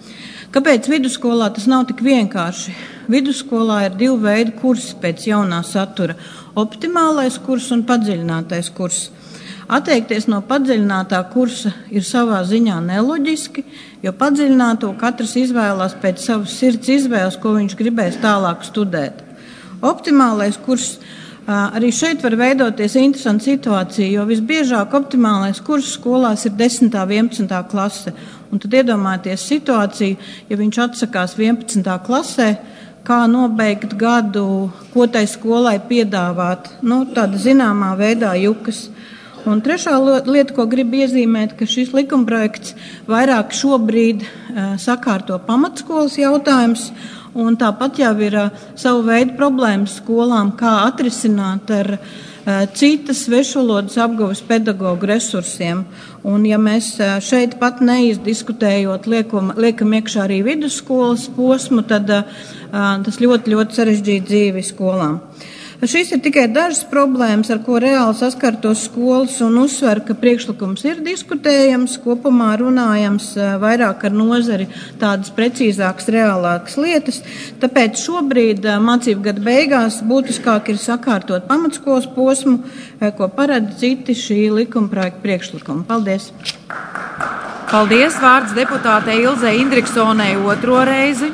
Kāpēc vidusskolā tas nav tik vienkārši? Vidusskolā ir divu veidu kursi pēc jaunā satura – optimālais kurs un padziļinātais kurs. Atteikties no padziļinātā kursa ir savā ziņā neloģiski, jo padziļināto katrs izvēlās pēc savas sirds izvēles, ko viņš gribēs tālāk studēt. Optimālais kurs arī šeit var veidoties interesanta situācija, jo visbiežāk optimālais kurs skolās ir desmitā, vienpadsmitā klase. Un tad iedomājieties situāciju, ja viņš atsakās vienpadsmitā klasē, kā nobeigt gadu, ko tai skolai piedāvāt, nu, tāda zināmā veidā jukas. Un trešā lieta, ko gribu iezīmēt, ka šis likumprojekts vairāk šobrīd uh, sakārto pamatskolas jautājums, un tāpat jau ir uh, savu veidu problēmas skolām, kā atrisināt ar uh, citas svešvalodas apguves pedagoģu resursiem. Un ja mēs uh, šeit pat neizdiskutējot liekam, liekam iekšā arī vidusskolas posmu, tad uh, tas ļoti, ļoti sarežģīta dzīvi skolām. Šīs ir tikai dažas problēmas, ar ko reāli saskartos skolas, un uzsver, ka priekšlikums ir diskutējams, kopumā runājams vairāk ar nozari tādas precīzākas, reālākas lietas. Tāpēc šobrīd mācību gada beigās būtiskāk ir sakārtot pamatskolas posmu, ko paredz citi šī likumprojekta priekšlikumi. Paldies! Paldies, vārds deputātei Ilzei Indriksonei otro reizi.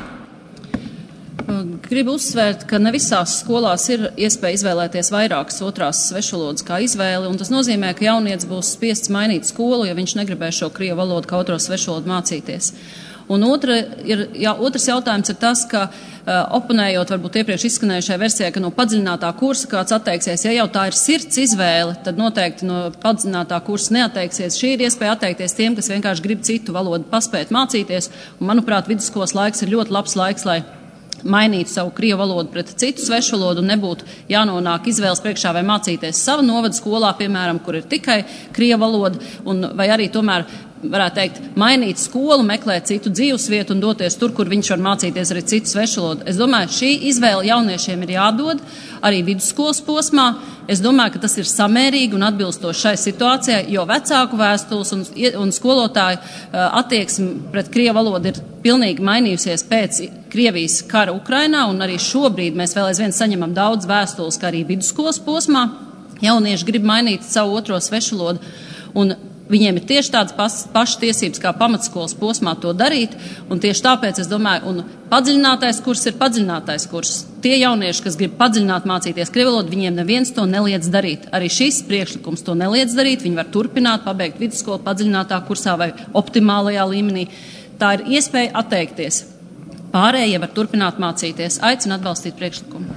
Gribu uzsvērt, ka ne visās skolās ir iespēja izvēlēties vairākas otrās svešvalodas kā izvēli, un tas nozīmē, ka jaunietis būs spiests mainīt skolu, ja viņš negribēs šo krievu valodu kā otro svešvalodu mācīties. Un otra ir, jā, otrs jautājums ir tas, ka uh, oponējot varbūt iepriekš izskanējušai versijai, ka no padziļinātā kursa kāds atteiksies, ja jau tā ir sirds izvēle, tad noteikti no padziļinātā kursa neatteiksies. Šī ir iespēja atteikties tiem, kas vienkārši grib citu valodu paspēt mācīties, un manuprāt, vidusskolas laiks ir ļoti labs laiks, lai mainīt savu krievu valodu pret citu svešu valodu un nebūtu jānonāk izvēles priekšā vai mācīties savu novadu skolā, piemēram, kur ir tikai krievu valoda, un vai arī tomēr, varētu teikt, mainīt skolu, meklēt citu dzīvesvietu un doties tur, kur viņš var mācīties arī citu svešu valodu. Es domāju, šī izvēle jauniešiem ir jādod arī vidusskolas posmā. Es domāju, ka tas ir samērīgi un atbilstoši šai situācijai, jo vecāku vēstules un, un skolotāju uh, attieksme pret krievu valodu ir pilnīgi mainījusies pēc Krievijas kara Ukrainā, un arī šobrīd mēs vēl aizvien saņemam daudz vēstules, kā arī vidusskolas posmā. Jaunieši grib mainīt savu otro svešvalodu, un viņiem ir tieši tādas pašas tiesības kā pamatskolas posmā to darīt, un tieši tāpēc es domāju, un padziļinātais kurs ir padziļinātais kurs. Tie jaunieši, kas grib padziļināt mācīties krievu valodu, viņiem neviens to neliedz darīt. Arī šis priekšlikums to neliedz darīt, viņi var turpināt, pabeigt vidusskolu padziļinātā kursā vai optimālajā līmenī. Tā ir iespēja atteikties. Pārējie var turpināt mācīties. Aicinu atbalstīt priekšlikumu.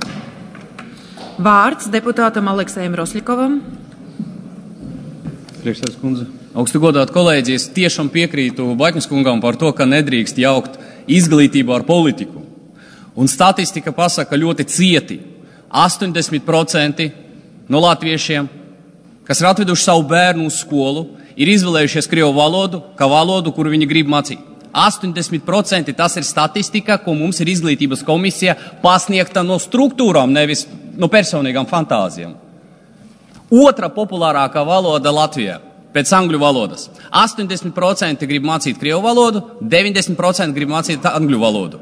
Vārds deputātam Aleksējam Rosļikovam. Priekšsēdētājas kundze. Augsti godāt kolēģi, es tiešām piekrītu Baķņas kungam par to, ka nedrīkst jaukt izglītību ar politiku. Un statistika pasaka ļoti cieti. astoņdesmit procenti no latviešiem, kas ir atveduši savu bērnu uz skolu, ir izvēlējušies krievu valodu kā valodu, kuru viņi grib mācīt. astoņdesmit procenti tas ir statistika, ko mums ir izglītības komisija pasniegta no struktūrām, nevis no personīgām fantāzijām. Otra populārākā valoda Latvijā pēc angļu valodas. astoņdesmit procenti grib mācīt krievu valodu, deviņdesmit procenti grib mācīt angļu valodu.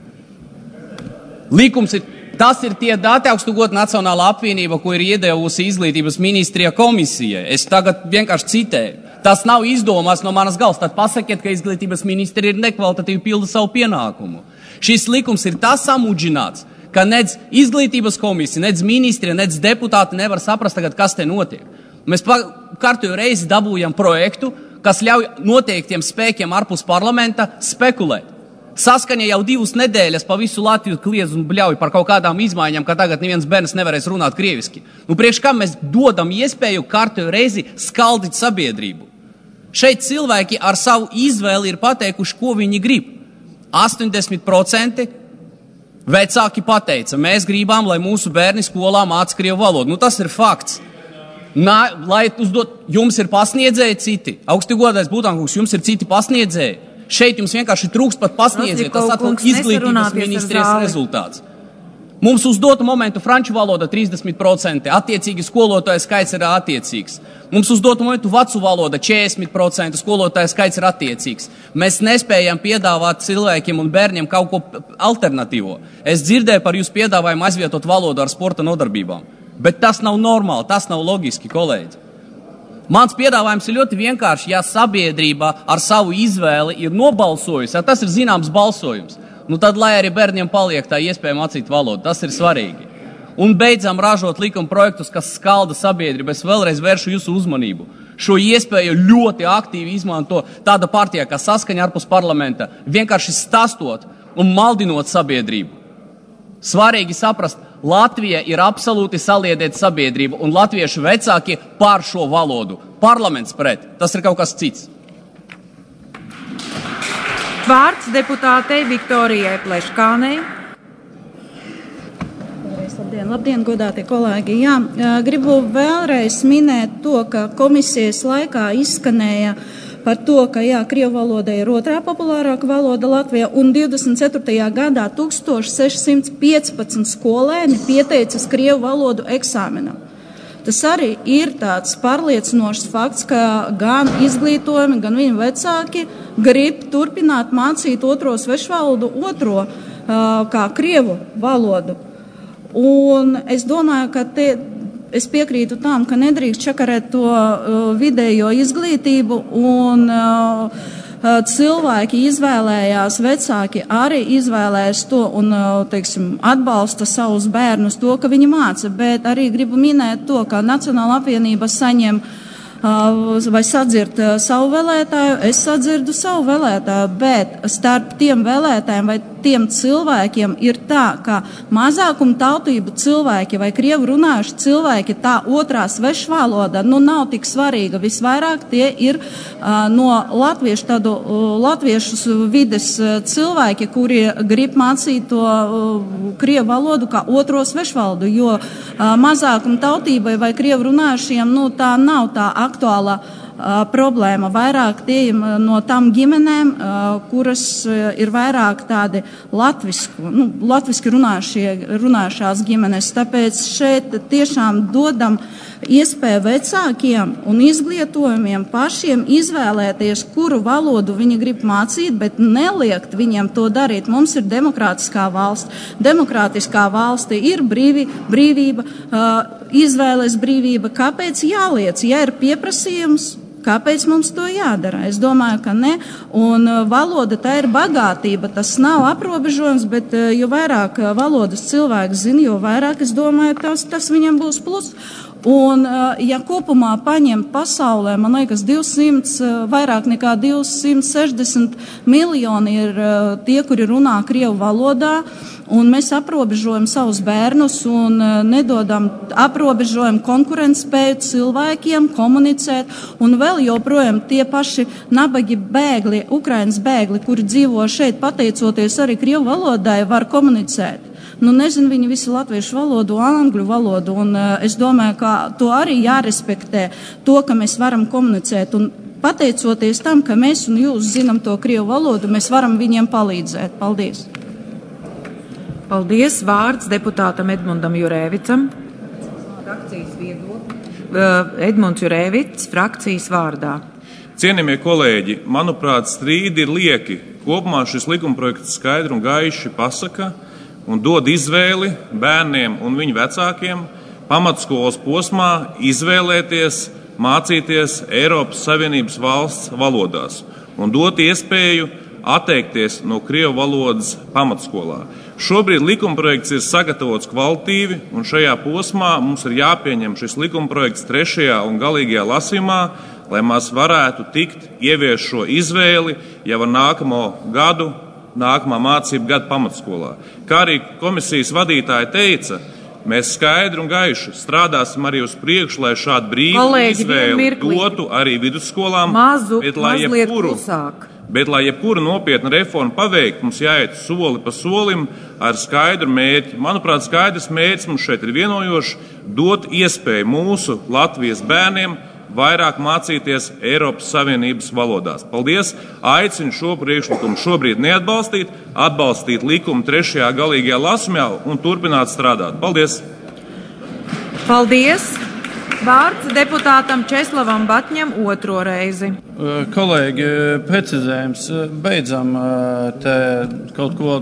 Likums ir, tas ir tie dati, augstu godu Nacionālā apvienība, ko ir iedevusi izglītības ministrija komisija. Es tagad vienkārši citēju. Tas nav izdomās no manas galvas. Tad pasakiet, ka izglītības ministri ir nekvalitatīvi pilda savu pienākumu. Šis likums ir tas samudžināts, ka nec izglītības komisija, nec ministri, nec deputāti nevar saprast tagad, kas te notiek. Mēs kārtējo reizi dabūjam projektu, kas ļauj noteiktiem spēkiem ārpus parlamenta spekulēt. Saskaņa jau divas nedēļas pa visu Latviju kliedz un bļauj par kaut kādām izmaiņām, ka tagad neviens bērns nevarēs runāt krieviski. Nu, priekš kā mēs dodam iespēju kārtējo reizi skaldīt sabiedrību? Šeit cilvēki ar savu izvēli ir pateikuši, ko viņi grib. astoņdesmit procenti vecāki pateica, mēs gribam, lai mūsu bērni skolā māca krievu valodu. Nu, tas ir fakts. Nā, lai uzdot, jums ir pasniedzēji citi. Augsti godātais Būtānkungs, jums ir citi pasniedzēji. Šeit jums vienkārši trūkst pat pasniedzēji. Tas atkal izglītības ministrijas rezultāts. Mums uz dotu momentu franču valoda trīsdesmit procenti, attiecīgi skolotāju skaits ir attiecīgs. Mums uz dotu momentu vācu valoda četrdesmit procenti, skolotāju skaits ir attiecīgs. Mēs nespējam piedāvāt cilvēkiem un bērniem kaut ko alternatīvo. Es dzirdēju par jūsu piedāvājumu aizvietot valodu ar sporta nodarbībām, bet tas nav normāli, tas nav loģiski, kolēģi. Mans piedāvājums ir ļoti vienkārši, ja sabiedrība ar savu izvēli ir nobalsojusi, ja tas ir zināms balsojums, nu tad, lai arī bērniem paliek tā iespēja mācīt valodu, tas ir svarīgi. Un beidzam ražot likuma projektus, kas skalda sabiedrību. Es vēlreiz vēršu jūsu uzmanību. Šo iespēju ļoti aktīvi izmanto tāda partija, kā Saskaņa ārpus parlamenta, vienkārši stāstot un maldinot sabiedrību. Svarīgi saprast, Latvija ir absolūti saliedēta sabiedrība, un latviešu vecāki pār šo valodu. Parlaments pret. Tas ir kaut kas cits. Vārds deputātei Viktorijai Pleškānei. Labdien, labdien, godātie kolēģi. Jā, gribu vēlreiz minēt to, ka komisijas laikā izskanēja par to, ka jā, krievu valoda ir otrā populārāka valoda Latvijā, un divdesmit ceturtajā gadā tūkstoš seši piecpadsmit skolēni pieteicas krievu valodu eksāmenam. Tas arī ir tāds pārliecinošs fakts, ka gan izglītojumi, gan viņu vecāki grib turpināt mācīt otro svešvalodu, otro kā krievu valodu. Un es domāju, ka te, es piekrītu tam, ka nedrīkst čakarēt to uh, vidējo izglītību un uh, cilvēki izvēlējās, vecāki arī izvēlējās to un, teiksim, atbalsta savus bērnus to, ka viņi māca, bet arī gribu minēt to, ka Nacionāla apvienība saņem vai sadzird savu vēlētāju, es sadzirdu savu vēlētāju, bet starp tiem vēlētājiem vai tiem cilvēkiem ir tā, ka mazākuma tautību cilvēki vai krievu runājuši cilvēki, tā otrā svešvaloda, nu nav tik svarīga. Visvairāk tie ir uh, no latviešu, tādu uh, latviešu vides uh, cilvēki, kuri grib mācīt to uh, krievu valodu kā otro svešvalodu, jo uh, mazākuma tautībai vai krievu runājušiem, nu tā nav tā aktuāla Uh, problēma. Vairāk tie no tām ģimenēm, uh, kuras uh, ir vairāk tādi latvisku, nu, latviski runājušās ģimenes. Tāpēc šeit tiešām dodam iespēju vecākiem un izglītojumiem pašiem izvēlēties, kuru valodu viņi grib mācīt, bet neliekt viņiem to darīt. Mums ir demokrātiskā valsts. Demokrātiskā valsti ir brīvi, brīvība, uh, izvēles brīvība. Kāpēc jāliec? Ja ir pieprasījums, kāpēc mums to jādara? Es domāju, ka ne. Un valoda tā ir bagātība, tas nav aprobežojums, bet jo vairāk valodas cilvēks zina, jo vairāk, es domāju, tas, tas viņam būs plus. Un, ja kopumā paņemt pasaulē, man liekas, divsimt, vairāk nekā divsimt sešdesmit miljoni ir tie, kuri runā krievu valodā, un mēs aprobežojam savus bērnus un nedodam aprobežojam konkurentspēju cilvēkiem komunicēt, un vēl joprojām tie paši nabagi bēgļi, Ukrainas bēgļi, kuri dzīvo šeit, pateicoties arī krievu valodai, var komunicēt. Nu, nezinu viņi visu latviešu valodu, angļu valodu, un uh, es domāju, ka to arī jārespektē, to, ka mēs varam komunicēt, un pateicoties tam, ka mēs un jūs zinām to krievu valodu, mēs varam viņiem palīdzēt. Paldies! Paldies! Vārds deputātam Edmundam Jurēvicam. Frakcijas viedokļi. Uh, Edmunds Jurēvics, frakcijas vārdā. Cienījamie kolēģi, manuprāt, strīdi ir lieki. Kopumā šis likumprojekts skaidri un gaiši pasaka un dod izvēli bērniem un viņu vecākiem pamatskolas posmā izvēlēties, mācīties Eiropas Savienības valsts valodās un dot iespēju atteikties no krievu valodas pamatskolā. Šobrīd likumprojekts ir sagatavots kvalitīvi, un šajā posmā mums ir jāpieņem šis likumprojekts trešajā un galīgajā lasījumā, lai mēs varētu tikt ieviest šo izvēli jau ar nākamo gadu, nākamā mācību gada pamatskolā. Kā arī komisijas vadītāja teica, mēs skaidri un gaiši strādāsim arī uz priekšu, lai šādu brīvu Kolēģi, izvēli dotu arī vidusskolām, Mazu, bet, lai jebkuru, bet, lai jebkuru nopietnu reformu paveikt, mums jāiet soli pa solim ar skaidru mērķi. Manuprāt, skaidrs mērķis mums šeit ir vienojošs, dot iespēju mūsu Latvijas bērniem vairāk mācīties Eiropas Savienības valodās. Paldies! Aicinu šo priekšlikumu šobrīd neatbalstīt, atbalstīt likumu trešajā galīgajā lasumā un turpināt strādāt. Paldies! Paldies! Vārds deputātam Česlavam Batņam otro reizi. Kolēģi, precizējums. Beidzam te kaut ko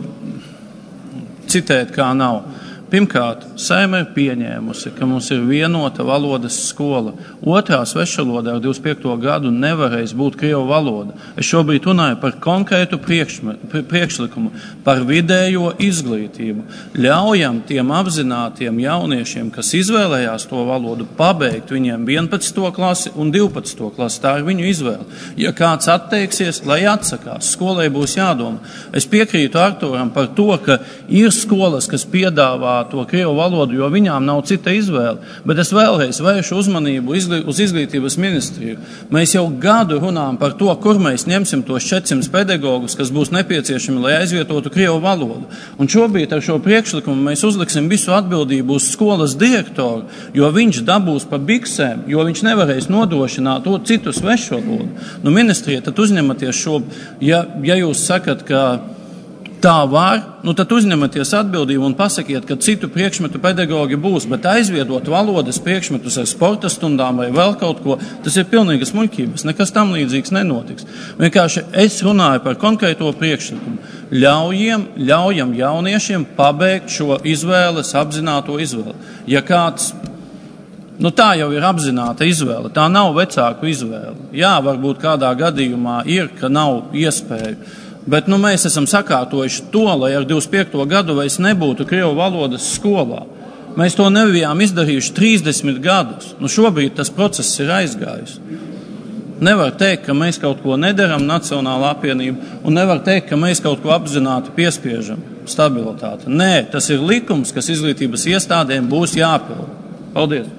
citēt, kā nav. Pirmkārt, Saeima ir pieņēmusi, ka mums ir vienota valodas skola. Otrā svešvalodā ar divdesmit piekto gadu nevarēs būt krievu valoda. Es šobrīd runāju par konkrētu priekšlikumu, par vidējo izglītību. Ļaujam tiem apzinātiem jauniešiem, kas izvēlējās to valodu, pabeigt viņiem vienpadsmito klasi un divpadsmito klasi. Tā ir viņu izvēle. Ja kāds atteiksies, lai atsakās, skolai būs jādomā. Es piekrītu Arturam par to, ka ir skolas, kas piedāvā to krievu valodu, jo viņām nav cita izvēle. Bet es vēlreiz vēršu uzmanību uz izglītības ministriju. Mēs jau gadu runājam par to, kur mēs ņemsim tos četrsimt pedagogus, kas būs nepieciešami, lai aizvietotu krievu valodu. Un šobrīd ar šo priekšlikumu mēs uzliksim visu atbildību uz skolas direktoru, jo viņš dabūs pa biksēm, jo viņš nevarēs nodrošināt to citu svešvalodu. Nu, ministrija, tad uzņematies šo, ja, ja jūs sakat, ka tā var, nu tad uzņematies atbildību un pasakiet, ka citu priekšmetu pedagogi būs, bet aizvietot valodas priekšmetus ar sporta stundām vai vēl kaut ko, tas ir pilnīgas muļķības, nekas tam līdzīgs nenotiks. Vienkārši es runāju par konkrēto priekšlikumu. Ļaujam, ļaujam jauniešiem pabeigt šo izvēles, apzināto izvēli. Ja kāds Nu, tā jau ir apzināta izvēle, tā nav vecāku izvēle. Jā, varbūt kādā gadījumā ir, ka nav iespēju, bet nu, mēs esam sakārtojuši to, lai ar divdesmit piekto gadu vairs nebūtu krievu valodas skolā. Mēs to nebijām izdarījuši trīsdesmit gadus. Nu, šobrīd tas process ir aizgājis. Nevar teikt, ka mēs kaut ko nedaram, Nacionāla apvienība, un nevar teikt, ka mēs kaut ko apzināti piespiežam stabilitāti. Nē, tas ir likums, kas izglītības iestādēm būs jāpilda. Paldies!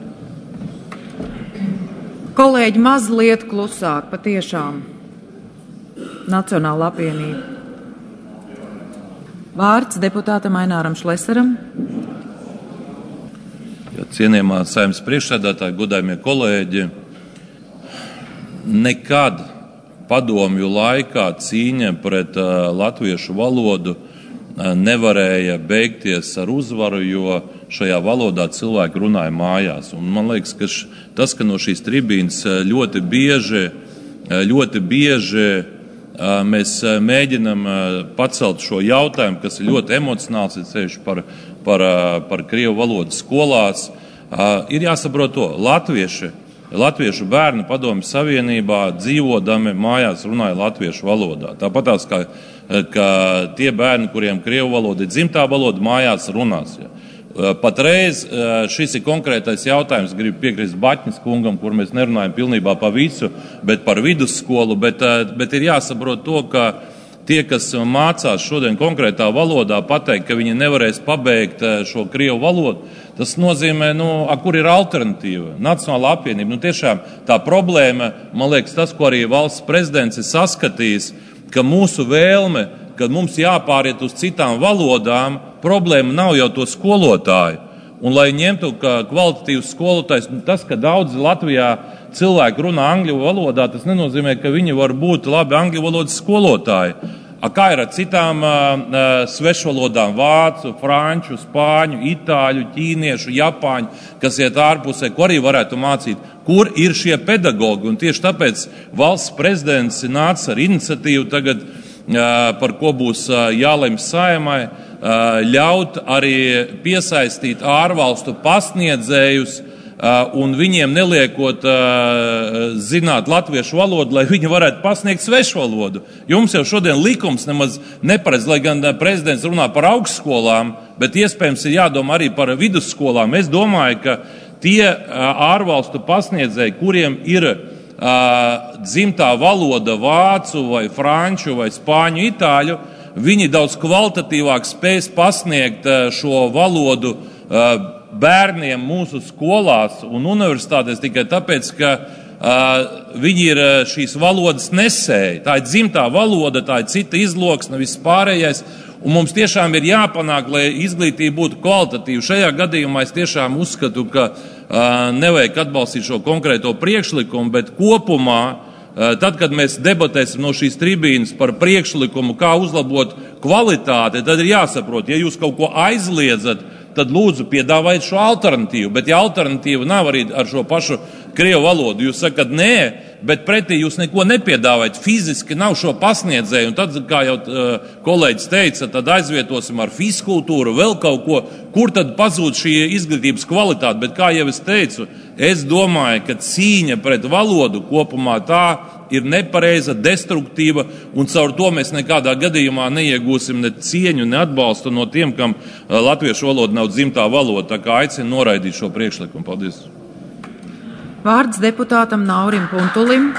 Kolēģi, mazliet klusāk, patiešām. Nacionāla apvienība. Vārds deputātam Aināram Šlesaram. Ja, cienījamā Saeimas priekšsēdētāji, godājumie kolēģi, nekad padomju laikā cīņa pret uh, latviešu valodu uh, nevarēja beigties ar uzvaru, jo šajā valodā cilvēki runāja mājās. Un man liekas, ka š, tas, ka no šīs tribīnas ļoti bieži, ļoti bieži uh, mēs mēģinam uh, pacelt šo jautājumu, kas ir ļoti emocionāls, ir ceļš par, par, uh, par krievu valodu skolās, uh, ir jāsaprot to. Latvieši Latviešu bērni Padomju Savienībā dzīvodami mājās runāja latviešu valodā. Tāpat tās, ka, ka tie bērni, kuriem krievu valoda ir dzimtā valoda, mājās runās. Ja. Patreiz šis ir konkrētais jautājums, gribu piekrist Baķņas kungam, kur mēs nerunājam pilnībā pa visu, bet par vidusskolu, bet, bet ir jāsaprot to, ka tie, kas mācās šodien konkrētā valodā, pateikt, ka viņi nevarēs pabeigt šo krievu valodu, tas nozīmē, nu, a, kur ir alternatīva? Nacionāla apvienība. Nu, tiešām tā problēma, man liekas, tas, ko arī valsts prezidents ir saskatījis, ka mūsu vēlme, kad mums jāpāriet uz citām valodām, problēma nav jau to skolotāju. Un, lai ņemtu kvalitatīvus skolotājus, nu, tas, ka daudzi Latvijā cilvēki runā angļu valodā, tas nenozīmē, ka viņi var būt labi angļu valodas skolotāji. A, kā ir ar citām uh, svešvalodām, vācu, franču, spāņu, itāļu, ķīniešu, japāņu, kas iet ārpusē, ko arī varētu mācīt, kur ir šie pedagogi. Un tieši tāpēc valsts prezidents nāca ar iniciatīvu tagad, uh, par ko būs uh, jālemj Saeimai, uh, ļaut arī piesaistīt ārvalstu pasniedzējus, Uh, un viņiem neliekot uh, zināt latviešu valodu, lai viņi varētu pasniegt svešu valodu. Jums jau šodien likums nemaz neparedz, lai gan prezidents runā par augstskolām, bet iespējams ir jādomā arī par vidusskolām. Es domāju, ka tie uh, ārvalstu pasniedzēji, kuriem ir uh, dzimtā valoda vācu vai franču vai spāņu, itāļu, viņi daudz kvalitatīvāk spēs pasniegt uh, šo valodu uh, bērniem mūsu skolās un universitātēs tikai tāpēc, ka uh, viņi ir uh, šīs valodas nesēji. Tā ir dzimtā valoda, tā ir cita izloksne, viss pārējais. Un mums tiešām ir jāpanāk, lai izglītība būtu kvalitatīva. Šajā gadījumā es tiešām uzskatu, ka uh, nevajag atbalstīt šo konkrēto priekšlikumu, bet kopumā, uh, tad, kad mēs debatēsim no šīs tribīnas par priekšlikumu, kā uzlabot kvalitāti, tad ir jāsaprot, ja jūs kaut ko aizliedzat, tad lūdzu piedāvājiet šo alternatīvu. Bet ja alternatīva nav arī ar šo pašu krievu valodu, jūs sakat nē, bet pretī jūs neko nepiedāvājat, fiziski nav šo pasniedzēju, un tad, kā jau uh, kolēģis teica, tad aizvietosim ar fizkultūru, vēl kaut ko, kur tad pazūd šī izglītības kvalitāte. Bet, kā jau es teicu, es domāju, ka cīņa pret valodu kopumā tā ir nepareiza, destruktīva, un caur to mēs nekādā gadījumā neiegūsim ne cieņu, ne atbalstu no tiem, kam latviešu valoda nav dzimtā valoda. Tā kā aicinu noraidīt šo priekšlikumu. Paldies. Vārds deputātam Naurim Puntulim.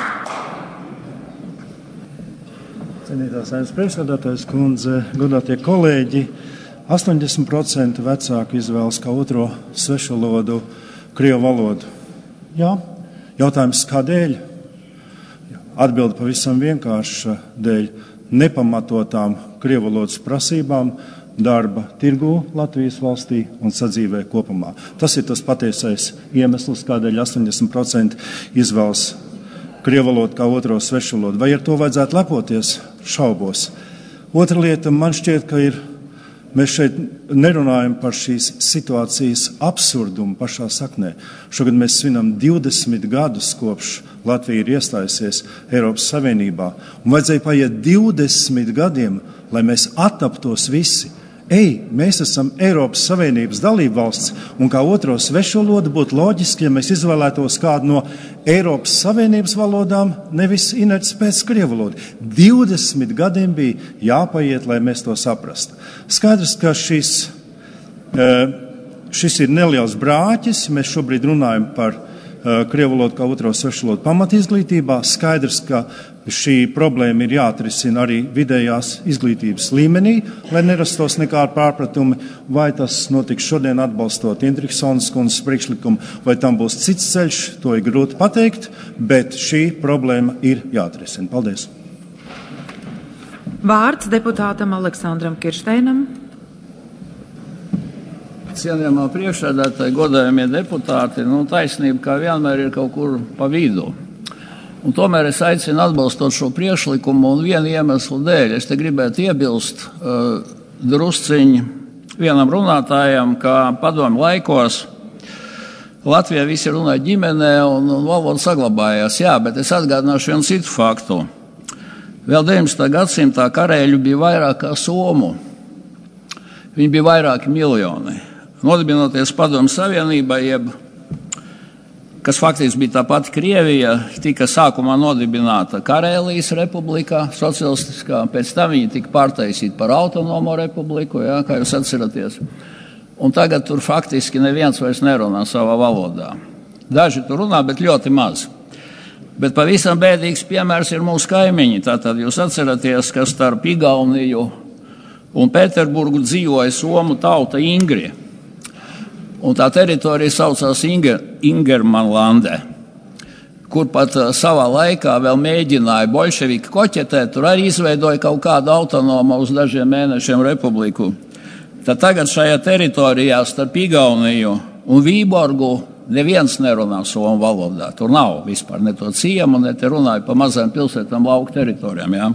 Cienītā Saeimas priekšsēdētājas kundze, godātie kolēģi, astoņdesmit procenti vecāku izvēlas kā otro svešvalodu krievu valodu. Jā, jautājums kādēļ? Atbilde pavisam vienkārša dēļ nepamatotām krievu valodas prasībām darba tirgū Latvijas valstī un sadzīvē kopumā. Tas ir tas patiesais iemesls, kādēļ astoņdesmit procenti izvēlas krievu valodu kā otro svešvalodu. Vai ar to vajadzētu lepoties? Šaubos. Otra lieta, man šķiet, ka ir, mēs šeit nerunājam par šīs situācijas absurdumu pašā saknē. Šogad mēs svinam divdesmit gadus kopš Latvija ir iestājusies Eiropas Savienībā. Un vajadzēja paiet divdesmit gadiem, lai mēs attaptos visi. Ei, mēs esam Eiropas Savienības dalība valsts, un kā otro svešvalodu būtu loģiski, ja mēs izvēlētos kādu no Eiropas Savienības valodām, nevis inerts pēc krievu valodu. divdesmit gadiem bija jāpaiet, lai mēs to saprastu. Skaidrs, ka šis, šis ir neliels brāķis. Mēs šobrīd runājam par krievu valodu kā otro svešvalodu pamatizglītībā. Skaidrs, ka šī problēma ir jāatrisina arī vidējās izglītības līmenī, lai nerastos nekādi pārpratumi, vai tas notiks šodien atbalstot Indriksonas kundzes priekšlikumu, vai tam būs cits ceļš, to ir grūti pateikt, bet šī problēma ir jāatrisina. Paldies! Vārds deputātam Aleksandram Kiršteinam. Cienījamā priekšsēdētāji, godājamie deputāti, nu, taisnība kā vienmēr ir kaut kur pa vidu. Un tomēr es aicinu atbalstot šo priekšlikumu un vienu iemeslu dēļ. Es te gribētu iebilst uh, drusciņi vienam runātājam, ka padomju laikos Latvijā visi runāja ģimenē un, un valoda saglabājās. Jā, bet es atgādināšu vienu citu faktu. Vēl deviņdesmitā gadsimtā karēļu bija vairāk kā somu. Viņi bija vairāki miljoni. Nodibinoties Padomju Savienībai, jeb, kas faktiski bija tā pati Krievija, tika sākumā nodibināta Karēlijas republikā, socialistiskā, pēc tam viņa tika pārtaisīta par autonomo republiku, jā, kā jūs atceraties. Un tagad tur faktiski neviens vairs nerunā savā valodā. Daži tur runā, bet ļoti maz. Bet pavisam bēdīgs piemērs ir mūsu kaimiņi. Tātad jūs atceraties, ka starp Igauniju un Pēterburgu dzīvoja somu tauta Ingri. Un tā teritorija saucās Inger, Ingermanlande, kur pat uh, savā laikā vēl mēģināja bolševiki koķetēt, tur arī izveidoja kaut kādu autonomu uz dažiem mēnešiem republiku. Tad tagad šajā teritorijā starp Igauniju un Vīborgu neviens nerunā somu valodā. Tur nav vispār ne to ciemu, ne te runāja pa mazām pilsētām lauku teritorijām. Ja?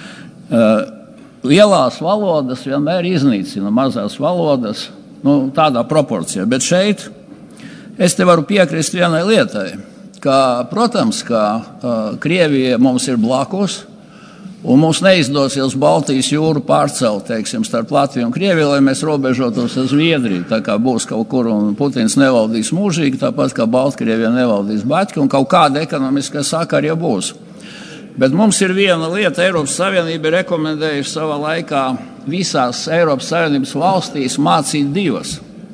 Uh, lielās valodas vienmēr iznīcina mazās valodas, nu, tādā proporcijā. Bet šeit es te varu piekrist vienai lietai, ka, protams, ka uh, Krievija mums ir blakus, un mums neizdosies Baltijas jūru pārcelt, teiksim, starp Latviju un Krieviju, lai mēs robežotos ar Zviedriju, tā kā būs kaut kur un Putins nevaldīs mūžīgi, tāpat kā Baltkrievija nevaldīs baķi, un kaut kāda ekonomiskā sakara jau būs. Bet mums ir viena lieta, Eiropas Savienība ir rekomendējusi savā laikā visās Eiropas Savienības valstīs mācīt divas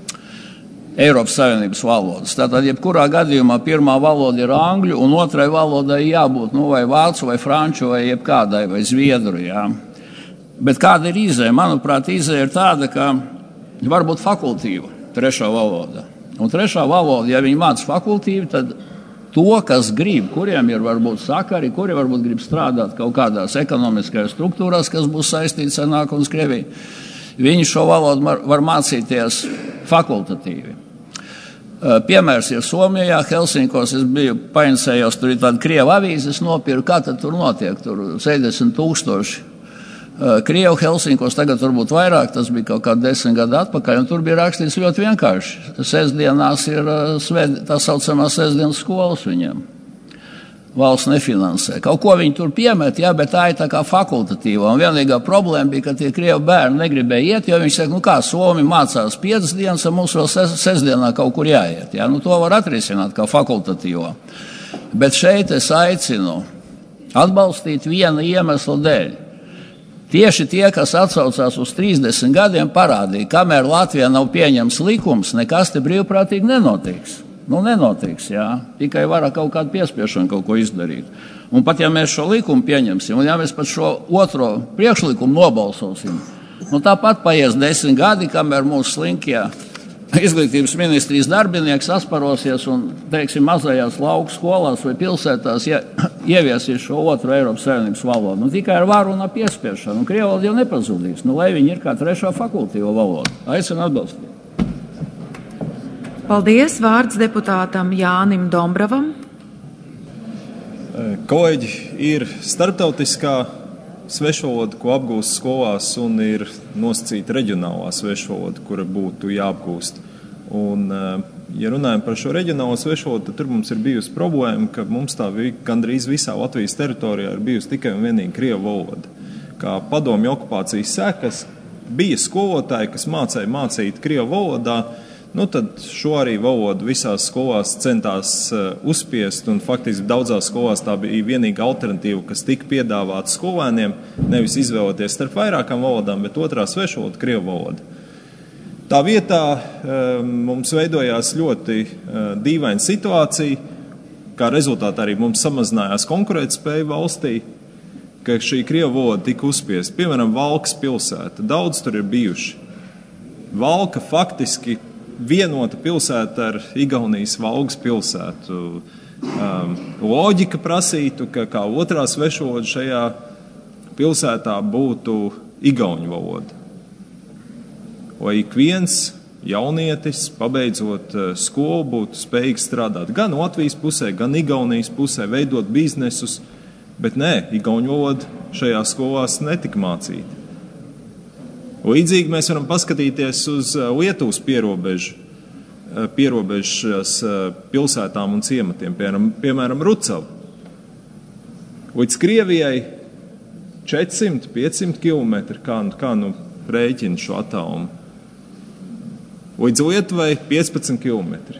Eiropas Savienības valodas. Tātad, jebkurā gadījumā pirmā valoda ir angļu, un otrai valodai jābūt, nu, vai vācu, vai franču, vai jebkādai, vai zviedru, jā. Bet kāda ir izēja? Manuprāt, izēja ir tāda, ka var būt fakultīva trešā valoda. Un trešā valoda, ja viņi māca fakultīvi, tad to, kas grib, kuriem ir varbūt sakari, kuri varbūt grib strādāt kaut kādās ekonomiskajās struktūrās, kas būs saistīts ar nākotnes Krieviju, viņi šo valodu var mācīties fakultatīvi. Piemērs ir Somijā, Helsinkos, es biju painteresējos, tur ir tāda Krieva avīzes nopirku, kā tad tur notiek, tur sešdesmit tūkstoši Krievu Helsinkos, tagad varbūt vairāk, tas bija kaut kā desmit gadu atpakaļ, un tur bija rakstīts ļoti vienkārši. Sestdienās ir svēd, tā saucamā sestdienas skolas viņiem. Valsts nefinansē. Kaut ko viņi tur piemet, jā, bet tā ir tā kā fakultatīva. Un vienīgā problēma bija, ka tie Krievu bērni negribēja iet, jo viņi saka, nu kā, Somi mācās piecas dienas, un mums vēl sestdienā kaut kur jāiet. Jā, nu to var atrisināt kā fakultatīvo. Bet šeit es aicinu atbalstīt viena iemesla dēļ. Tieši tie, kas atsaucās uz trīsdesmit gadiem, parādīja, kamēr Latvijā nav pieņems likums, nekas te brīvprātīgi nenotiks. Nu, nenotiks, jā. Tikai var kaut kādu piespiešanu kaut ko izdarīt. Un pat ja mēs šo likumu pieņemsim, un ja mēs pat šo otro priekšlikumu nobalsosim, nu tāpat paies desmit gadi, kamēr mūsu slinkie izglītības ministrijas darbinieks asparosies un, teiksim, mazajās lauku skolās vai pilsētās ie, ieviesīs šo otru Eiropas Savienības valodu. Nu, tikai ar varu un piespiešanu. Un Krievu valoda jau nepazudīs. Nu, lai viņi ir kā trešā fakultīva valoda. Aicinu atbalstīt. Paldies. Vārds deputātam Jānim Dombravam. Kolēģi, ir starptautiskā svešvaloda, ko apgūst skolās, un ir nosacīta reģionālā svešvaloda, kura būtu jāapgūst. Un, ja runājam par šo reģionālo svešvalodu, tad tur mums ir bijusi problēma, ka mums tā gandrīz visā Latvijas teritorijā ir bijusi tikai un vienīgi Krievu valoda. Kā padomju okupācijas sekas, bija skolotāji, kas mācīja mācīt krievu valodā, nu tad šo arī valodu visās skolās centās uh, uzspiest, un faktiski daudzās skolās tā bija vienīga alternatīva, kas tika piedāvāta skolēniem, nevis izvēlēties starp vairākām valodām, bet otrā svešvaloda krievu valoda. Tā vietā um, mums veidojās ļoti uh, dīvaina situācija, kā rezultātā arī mums samazinājās konkurētspēja valstī, ka šī krievu valoda tika uzspiesta. Piemēram, Valkas pilsēta. Daudz tur ir bijuši. Valka faktiski vienota pilsēta ar Igaunijas Valgas pilsētu. Um, loģika prasītu, ka kā otrā svešvaloda šajā pilsētā būtu igauņu valoda. Lai ik viens jaunietis, pabeidzot skolu, būtu spējīgs strādāt gan Latvijas pusē, gan Igaunijas pusē, veidot biznesus, bet nē, igauņu valoda šajās skolās netika mācīta. Līdzīgi mēs varam paskatīties uz Lietuvas pierobežu, pierobežas pilsētām un ciematiem, piemēram, piemēram Rucavu. Līdz Krievijai četrsimt līdz piecsimt kilometri, kā, kā nu rēķina šo attālumu. Līdz Lietuvai piecpadsmit kilometri.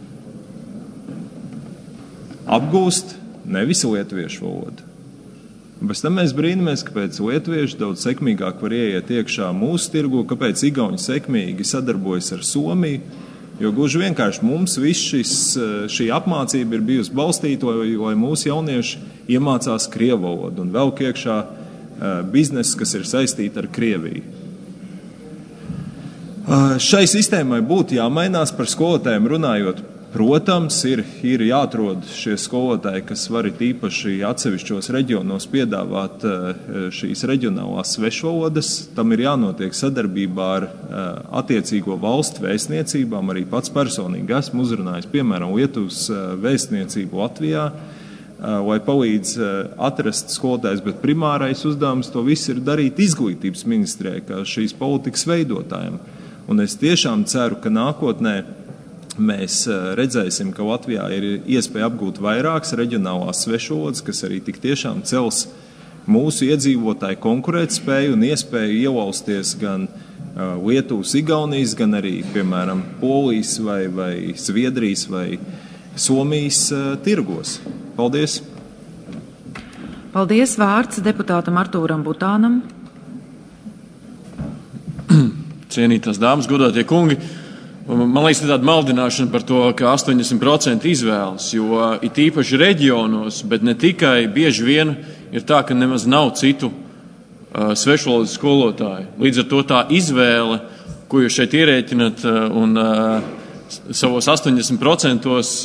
Apgūst nevis lietuviešu valodu. Un pēc tam mēs brīnamies, kāpēc lietuvieši daudz sekmīgāk var ieiet iekšā mūsu tirgu, kāpēc igauņi sekmīgi sadarbojas ar Somiju, jo gluži vienkārši mums viss šis, šī apmācība ir bijusi balstīta, lai, lai mūsu jaunieši iemācās krievu valodu un velk iekšā uh, biznesu, kas ir saistīta ar Krieviju. Šai sistēmai būtu jāmainās par skolotājiem runājot. Protams, ir, ir jāatrod šie skolotāji, kas var īpaši atsevišķos reģionos piedāvāt šīs reģionālās svešvalodas. Tam ir jānotiek sadarbībā ar attiecīgo valstu vēstniecībām. Arī pats personīgi esmu uzrunājis, piemēram, Lietuvas vēstniecību Latvijā, lai palīdz atrast skolotājus, bet primārais uzdevums to visu ir darīt izglītības ministrijai, kā šīs politikas veidotājiem. Un es tiešām ceru, ka nākotnē mēs redzēsim, ka Latvijā ir iespēja apgūt vairākas reģionālās svešvalodas, kas arī tik tiešām cels mūsu iedzīvotāju konkurētspēju un iespēju ielausties gan Lietuvas, Igaunijas, gan arī, piemēram, Polijas vai, vai Zviedrijas vai Somijas tirgos. Paldies! Paldies, vārds deputātam Artūram Butānam. Cienītās dāmas, godātie kungi, man liekas, tāda maldināšana par to, ka astoņdesmit procenti izvēlas, jo it īpaši reģionos, bet ne tikai, bieži vien ir tā, ka nemaz nav citu uh, svešvalodas skolotāju. Līdz ar to tā izvēle, ko jūs šeit ierēķinat, uh, un uh, savos astoņdesmit procentos,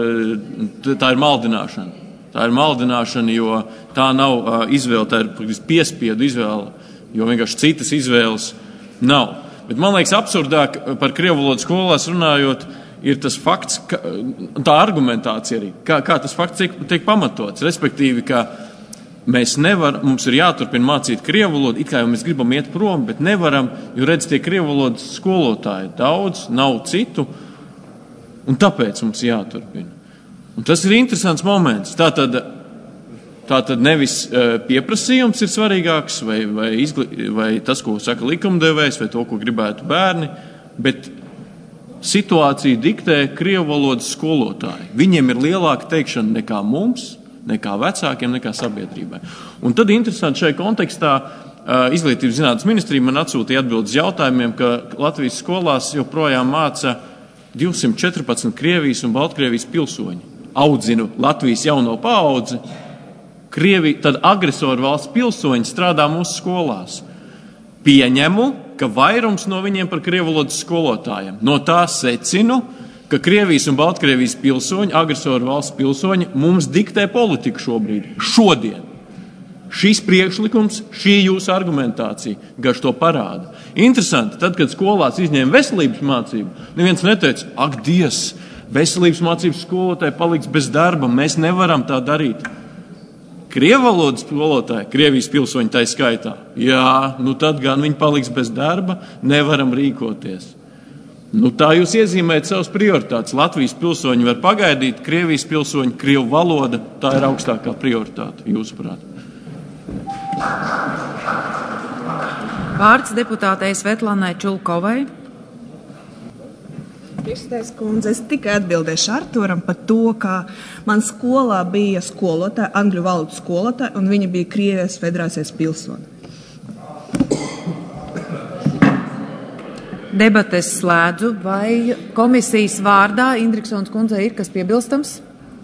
uh, tā ir maldināšana. Tā ir maldināšana, jo tā nav uh, izvēle, tā ir piespiedu izvēle, jo vienkārši citas izvēles nav. Bet man liekas absurdāk par krievu valodu skolās runājot, ir tas fakts, ka, tā argumentācija arī, kā, kā tas fakts tiek, tiek pamatots. Respektīvi, ka mēs nevaram, mums ir jāturpina mācīt krievu valodu, it kā jau mēs gribam iet prom, bet nevaram, jo redz tie krievu valodas skolotāji daudz, nav citu, un tāpēc mums jāturpina. Un tas ir interesants moments. Tātad, tātad nevis uh, pieprasījums ir svarīgāks, vai, vai, izgli, vai tas, ko saka likumdevējs, vai to, ko gribētu bērni, bet situāciju diktē krievu valodas skolotāji. Viņiem ir lielāka teikšana nekā mums, nekā vecākiem, nekā sabiedrībai. Un tad interesanti šajā kontekstā uh, Izglītības zinātnes ministrija man atsūtīja atbildes jautājumiem, ka Latvijas skolās joprojām māca divsimt četrpadsmit Krievijas un Baltkrievijas pilsoņi. Audzinu Latvijas jauno paudzi. Krievi, tad agresoru valsts pilsoņi strādā mūsu skolās. Pieņemu, ka vairums no viņiem par krievu valodas skolotājiem. No tā secinu, ka Krievijas un Baltkrievijas pilsoņi, agresoru valsts pilsoņi, mums diktē politiku šobrīd, šodien. Šis priekšlikums, šī jūsu argumentācija, gaš to parāda. Interesanti, tad, kad skolās izņēma veselības mācību, neviens neteica, ak, Dievs, veselības mācības skolotāji paliks bez darba, mēs nevaram tā darīt. Krievu valodas skolotāji, Krievijas pilsoņi tai skaitā, jā, nu tad gan viņi paliks bez darba, nevaram rīkoties. Nu tā jūs iezīmējat savas prioritātes. Latvijas pilsoņi var pagaidīt, Krievijas pilsoņi, krievu valoda, tā ir augstākā prioritāte, jūsuprāt. Vārds deputātei Svetlanai Čulkovai. Priekšsēdētājas kundze, es tikai atbildēšu Arturam par to, ka man skolā bija skolotāja, angļu valodas skolotāja, un viņa bija Krievijas federācijas pilsone. Debates slēdzu. Vai komisijas vārdā Indriksons kundzei ir kas piebilstams?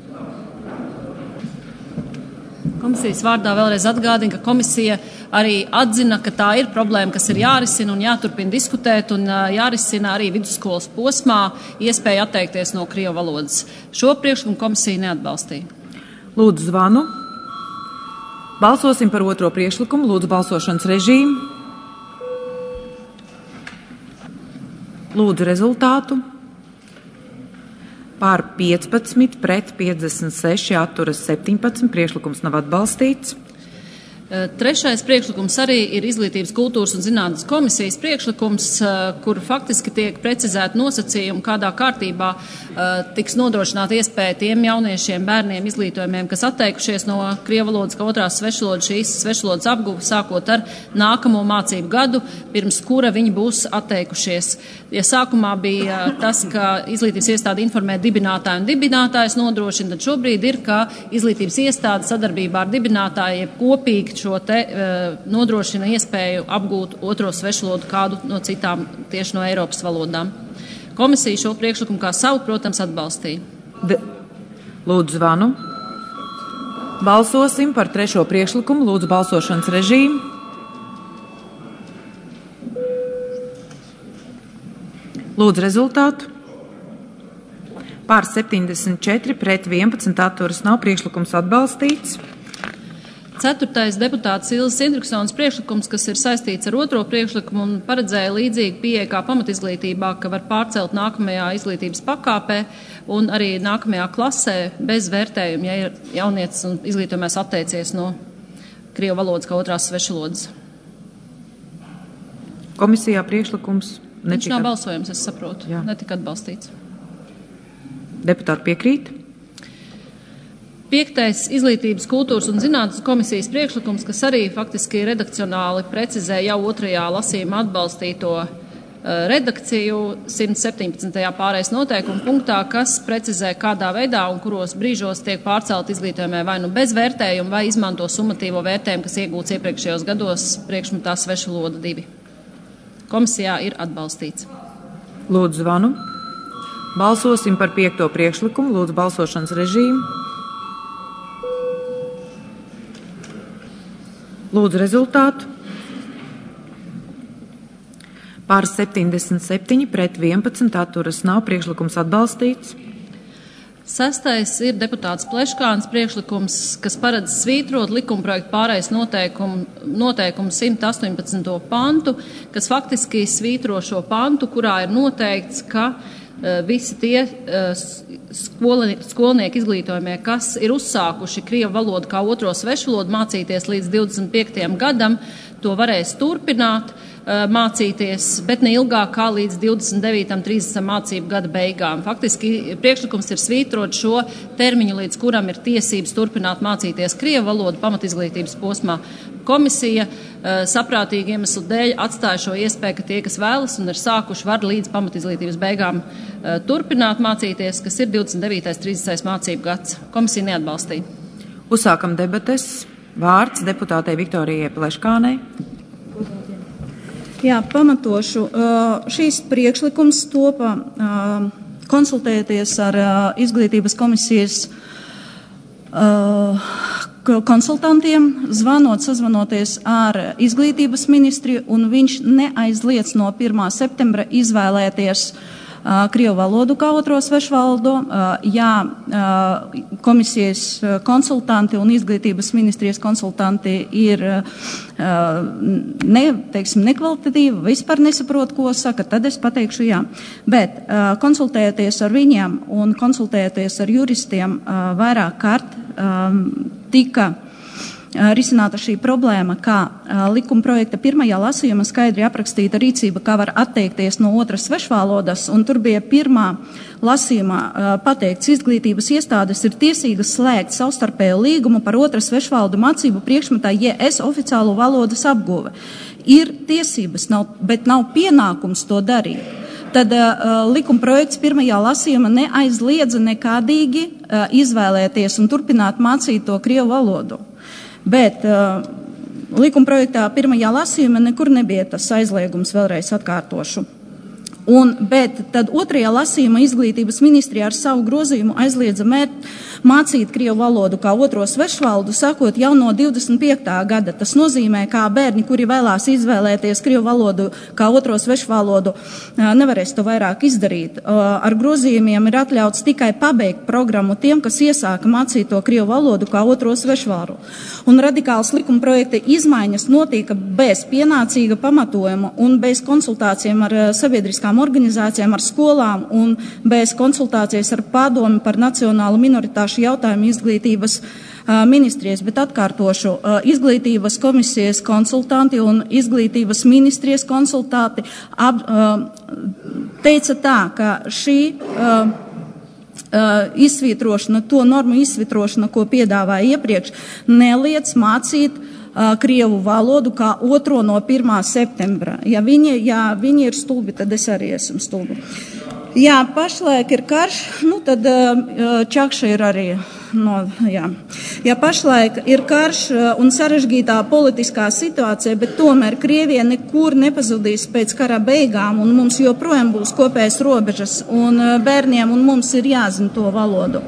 Komisijas vārdā vēlreiz atgādina, ka komisija arī atzina, ka tā ir problēma, kas ir jārisina un jāturpina diskutēt un jārisina arī vidusskolas posmā iespēja atteikties no krievu valodas. Šo priekšlikumu komisija neatbalstīja. Lūdzu zvanu. Balsosim par otro priekšlikumu. Lūdzu balsošanas režīmu. Lūdzu rezultātu. Pār piecpadsmit, pret piecdesmit seši, atturas septiņpadsmit. Priekšlikums nav atbalstīts. Trešais priekšlikums arī ir Izglītības, kultūras un zinātnes komisijas priekšlikums, kur faktiski tiek precizēti nosacījumi, kādā kārtībā tiks nodrošināta iespēja tiem jauniešiem, bērniem, izglītojumiem, kas atteikušies no krievu valodas kā otrās svešvalodas, šīs svešvalodas apguves, sākot ar nākamo mācību gadu, pirms kura viņi būs atteikušies. Ja sākumā bija tas, ka izglītības iestāde informē dibinātāju un dibinātājs nodrošina, tad šobrīd ir, ka izglītības iestāde sadarbībā ar dibinātājiem kopīgi šo te uh, nodrošina iespēju apgūt otro svešvalodu kādu no citām tieši no Eiropas valodām. Komisija šo priekšlikumu kā savu, protams, atbalstīja. De, lūdzu zvanu. Balsosim par trešo priekšlikumu. Lūdzu balsošanas režīmu. Lūdzu rezultātu. Pār septiņdesmit četri, pret vienpadsmit, atturas nav. Priekšlikums atbalstīts. Ceturtais deputāts Ilzes Indriksons priekšlikums, kas ir saistīts ar otro priekšlikumu un paredzēja līdzīgu pieeja kā pamatizglītībā, ka var pārcelt nākamajā izglītības pakāpē un arī nākamajā klasē bez vērtējuma, ja ir jaunietis un izglītojumais atteicies no krievu valodas kā otrās svešvalodas. Komisijā priekšlikums netika... Viņš nav balsojums, es saprotu, Jā. netika atbalstīts. Deputāti piekrīt? Piektais Izglītības, kultūras un zinātnes komisijas priekšlikums, kas arī faktiski redakcionāli precizē jau otrajā lasījumā atbalstīto uh, redakciju simt septiņpadsmitajā pārējais noteikuma punktā, kas precizē kādā veidā un kuros brīžos tiek pārcelt izglītojumē vai nu bez vērtējuma vai izmanto summatīvo vērtējumu, kas iegūts iepriekšējos gados priekšmetā svešvaloda divi. Komisijā ir atbalstīts. Lūdzu zvanu. Balsosim par piekto priekšlikumu. Lūdzu balsošanas režīmu. Lūdzu rezultātu. Pār septiņdesmit septiņi, pret vienpadsmit, atturas nav. Priekšlikums atbalstīts. Sestais ir deputāts Pleškāns priekšlikums, kas paredz svītrot likumprojektu pārējais noteikumu, noteikumu simt astoņpadsmito pantu, kas faktiski svītro šo pantu, kurā ir noteikts, ka visi tie skolnieki izglītojumie, kas ir uzsākuši krievu valodu kā otro svešvalodu mācīties līdz divdesmit piektajam gadam, to varēs turpināt mācīties, bet ne ilgāk kā līdz divdesmit devītajam, trīsdesmitajam mācību gada beigām. Faktiski priekšlikums ir svītrot šo termiņu, līdz kuram ir tiesības turpināt mācīties krievu valodu pamatizglītības posmā. Komisija saprātīgi iemeslu dēļ atstāja šo iespēju, ka tie, kas vēlas un ir sākuši, var līdz pamatizglītības beigām turpināt mācīties, kas ir divdesmit devītais, trīsdesmitais mācību gads. Komisija neatbalstīja. Uzsākam debates. Vārds deputātei Viktorijai Pleškānei. Jā, pamatošu. Šīs priekšlikums topa konsultēties ar izglītības komisijas konsultantiem, zvanot, sazvanoties ar izglītības ministriju, un viņš neaizliedz no pirmā septembra izvēlēties uh, krievu valodu kā otro svešvalodu. Uh, ja uh, komisijas konsultanti un izglītības ministrijas konsultanti ir uh, ne, teiksim, nekvalitatīvi, vispār nesaprot, ko saka, tad es pateikšu jā. Bet uh, konsultējoties ar viņiem un konsultējoties ar juristiem uh, vairāk kārt, um, tika risināta šī problēma, kā likuma projekta pirmajā lasījumā skaidri aprakstīta rīcība, kā var atteikties no otras svešvalodas, un tur bija pirmā lasījumā pateikts, izglītības iestādes ir tiesīgas slēgt savstarpēju līgumu par otras svešvalodu mācību priekšmetā J S oficiālo valodas apguve. ir tiesības, nav, bet nav pienākums to darīt. Tad uh, likuma projekts pirmajā lasījumā neaizliedza nekādīgi uh, izvēlēties un turpināt mācīt to krievu valodu. Bet uh, likuma projektā pirmajā lasījumā nekur nebija tas aizliegums, vēlreiz atkārtošu. Un, bet tad otrajā lasījumā izglītības ministrija ar savu grozījumu aizliedza mērt, mācīt krievu valodu kā otro svešvalodu, sakot jau no divdesmit piektā gada. Tas nozīmē, kā bērni, kuri vēlās izvēlēties krievu valodu kā otro svešvalodu, nevarēs to vairāk izdarīt. Ar grozījumiem ir atļauts tikai pabeigt programmu tiem, kas iesāka mācīt to krievu valodu kā otro svešvalodu. Un radikāls likuma projekta izmaiņas notika bez pienācīga pamatojuma un bez konsultācijām ar sabiedriskām organizācijām, ar skolām un bez konsultācijas ar padomi par nacionālu minoritāšu jautājumu izglītības uh, ministrijas. Bet atkārtošu, uh, izglītības komisijas konsultanti un izglītības ministrijas konsultanti ap, uh, teica tā, ka šī uh, Uh, izsvītrošana, to normu izsvītrošana, ko piedāvāja iepriekš, neliec mācīt uh, krievu valodu kā otro no pirmā septembra. Ja viņi, ja viņi ir stulbi, tad es arī esmu stulbi. Jā, pašlaik ir karš, nu tad uh, Čakša ir arī, no, jā. Ja pašlaik ir karš uh, un sarežģītā politiskā situācija, bet tomēr Krievija nekur nepazudīs pēc kara beigām un mums joprojām būs kopējas robežas un uh, bērniem un mums ir jāzina to valodu.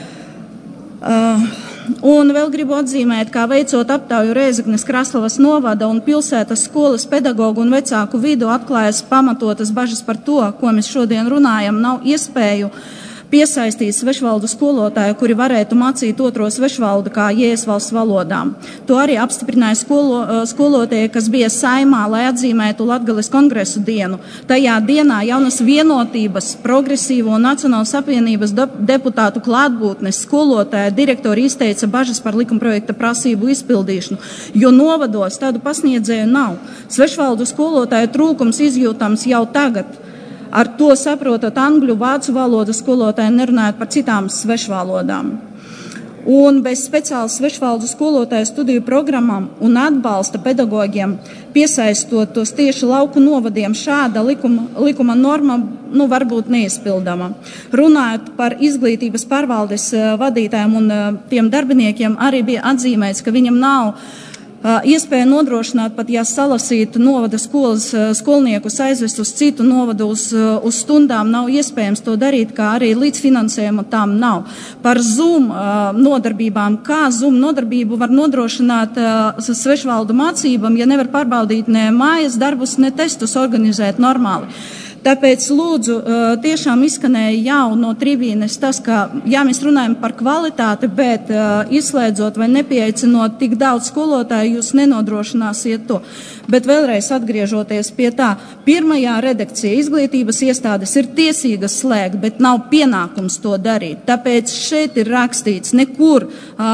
Uh, Un vēl gribu atzīmēt, kā veicot aptauju Rēzeknes, Kraslavas novada un pilsētas skolas pedagogu un vecāku vidu atklājas pamatotas bažas par to, ko mēs šodien runājam, nav iespēju piesaistīt svešvalodu skolotāju, kuri varētu mācīt otro svešvalodu kā jēs valsts valodām. To arī apstiprināja skolo, skolotāji, kas bija Saimā, lai atzīmētu Latgales kongresu dienu. Tajā dienā jaunas vienotības, progresīvo un Nacionālas apvienības deputātu klātbūtnes skolotāja direktori izteica bažas par likumprojekta prasību izpildīšanu, jo novados tādu pasniedzēju nav. Svešvalodu skolotāju trūkums izjūtams jau tagad. Ar to saprotot angļu, vācu valodu skolotāji, nerunājot par citām svešvalodām. Un bez speciālas svešvalodu skolotāju studiju programmām un atbalsta pedagogiem, piesaistot tos tieši lauku novadiem, šāda likuma, likuma norma nu, varbūt neizpildama. Runājot par izglītības pārvaldes vadītājiem un tiem darbiniekiem, arī bija atzīmēts, ka viņam nav iespēja nodrošināt, pat ja salasītu novada skolas skolniekus aizvest uz citu novadu uz, uz stundām, nav iespējams to darīt, kā arī līdzfinansējuma tam nav. Par Zoom nodarbībām, kā Zoom nodarbību var nodrošināt svešvalodu mācībām, ja nevar pārbaudīt ne mājas darbus, ne testus organizēt normāli. Tāpēc lūdzu, tiešām izskanēja jau no tribīnes tas, ka, jā, mēs runājam par kvalitāti, bet izslēdzot vai nepieaicinot tik daudz skolotāju, jūs nenodrošināsiet to. Bet vēlreiz atgriežoties pie tā, pirmajā redakcija izglītības iestādes ir tiesīgas slēgt, bet nav pienākums to darīt. Tāpēc šeit ir rakstīts, nekur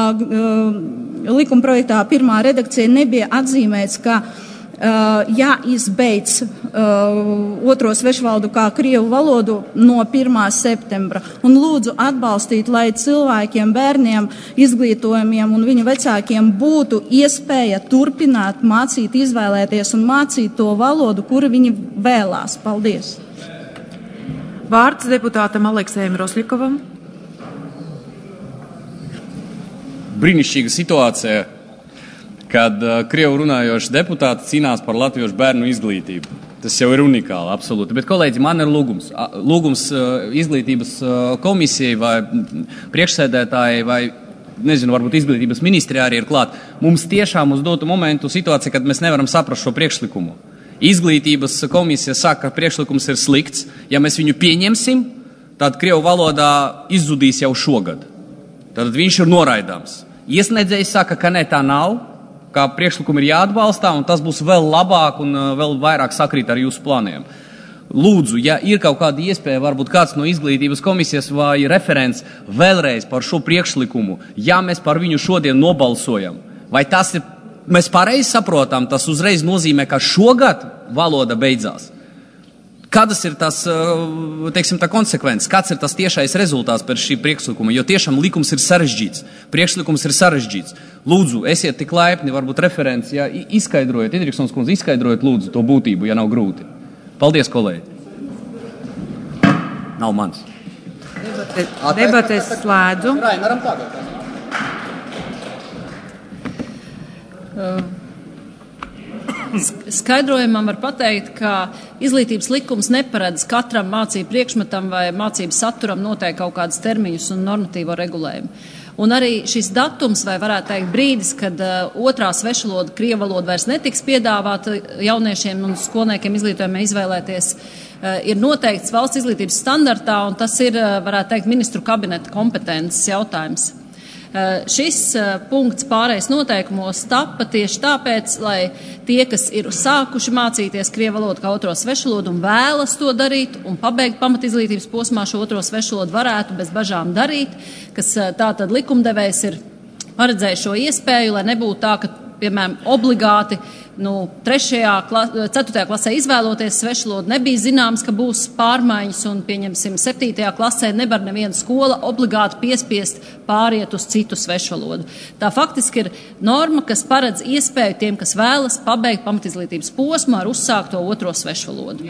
likumprojektā pirmā redakcija nebija atzīmēts, ka Uh, jāizbeidz uh, otro svešvalodu kā krievu valodu no pirmā septembra. Un lūdzu atbalstīt, lai cilvēkiem, bērniem, izglītojumiem un viņu vecākiem būtu iespēja turpināt mācīt, izvēlēties un mācīt to valodu, kuru viņi vēlās. Paldies! Vārds deputātam Aleksējam Rosļikovam. Brīnišķīga situācija, kad uh, krievu runājoši deputāti cīnās par latviešu bērnu izglītību. Tas jau ir unikāli, absolūti. Bet, kolēģi, man ir lūgums. Lūgums uh, izglītības uh, komisijai vai priekšsēdētājai vai, nezinu, varbūt izglītības ministrijā arī ir klāt. Mums tiešām uz dotu momentu situācija, kad mēs nevaram saprast šo priekšlikumu. Izglītības komisija saka, ka priekšlikums ir slikts. Ja mēs viņu pieņemsim, tad krievu valodā izzudīs jau šogad. Tad viņš ir noraidāms. Iesniedzējs saka, ka ne, tā nav, kā priekšlikumi ir jāatbalstā, un tas būs vēl labāk un uh, vēl vairāk sakrīt ar jūsu plāniem. Lūdzu, ja ir kaut kāda iespēja, varbūt kāds no izglītības komisijas vai referents vēlreiz par šo priekšlikumu, ja mēs par viņu šodien nobalsojam, vai tas ir, mēs pareizi saprotam, tas uzreiz nozīmē, ka šogad valoda beidzās. Kādas ir tās, teiksim, tā konsekvences, kāds ir tas tiešais rezultāts par šī priekšlikuma, jo tiešām likums ir sarežģīts, priekšlikums ir sarežģīts. Lūdzu, esiet tik laipni, varbūt referents, ja izskaidrojiet, Indriksons kundze, izskaidrojiet lūdzu to būtību, ja nav grūti. Paldies, kolēģi. Nav mans. Debate, debates slēdzu. Rainaram tagad. Uh. Skaidrojumam var pateikt, ka izglītības likums neparedz katram mācību priekšmetam vai mācību saturam noteikti kaut kādus termiņus un normatīvo regulējumu. Un arī šis datums, vai varētu teikt brīdis, kad uh, otrā svešvaloda, krievu valoda vairs netiks piedāvāta jauniešiem un skolniekiem izglītojumiem izvēlēties, uh, ir noteikts valsts izglītības standartā, un tas ir, uh, varētu teikt, ministru kabineta kompetences jautājums. Uh, šis uh, punkts pārējais noteikumos tapa tieši tāpēc, lai tie, kas ir sākuši mācīties krievu valodu kā otro svešvalodu un vēlas to darīt un pabeigt pamatizglītības posmā šo otro svešvalodu, varētu bez bažām darīt, kas uh, tātad likumdevējs ir paredzējis šo iespēju, lai nebūtu tā, ka, piemēram, obligāti nu, trešajā, ceturtajā klasē izvēloties svešvalodu nebija zināms, ka būs pārmaiņas un, pieņemsim, septītajā klasē nevar neviena skola obligāti piespiest pāriet uz citu svešvalodu. Tā faktiski ir norma, kas paredz iespēju tiem, kas vēlas pabeigt pamatizglītības posmu ar uzsākto otro svešvalodu.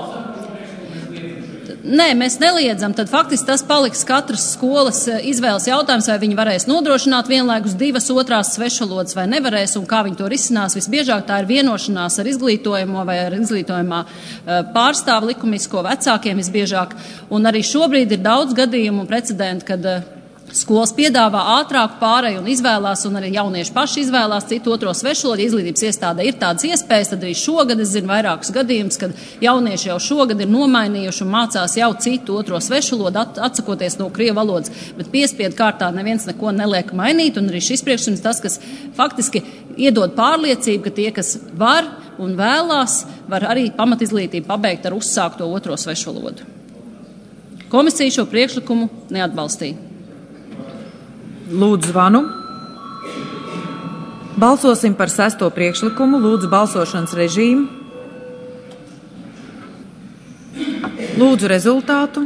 Nē, mēs neliedzam, tad faktiski tas paliks katras skolas izvēles jautājums, vai viņi varēs nodrošināt vienlaikus divas otrās svešvalodas vai nevarēs un kā viņi to risinās. Visbiežāk tā ir vienošanās ar izglītojamo vai ar izglītojumā pārstāvu likumisko vecākiem visbiežāk. Un arī šobrīd ir daudz gadījumu un precedentu, kad skolas piedāvā ātrāku pāreju un izvēlās, un arī jaunieši paši izvēlās citu otro svešvalodu. Izglītības iestādē ir tādas iespējas, tad arī šogad es zinu vairākus gadījumus, kad jaunieši jau šogad ir nomainījuši un mācās jau citu otro svešvalodu, at, atsakoties no krievu valodas, bet piespiedu kārtā neviens neko neliek mainīt, un arī šis priekšlikums tas, kas faktiski iedod pārliecību, ka tie, kas var un vēlās, var arī pamatizglītību pabeigt ar uzsākto otro svešvalodu. Komisija šo priekšlikumu neatbalstīja. Lūdzu zvanu. Balsosim par sesto priekšlikumu. Lūdzu balsošanas režīmu. Lūdzu rezultātu.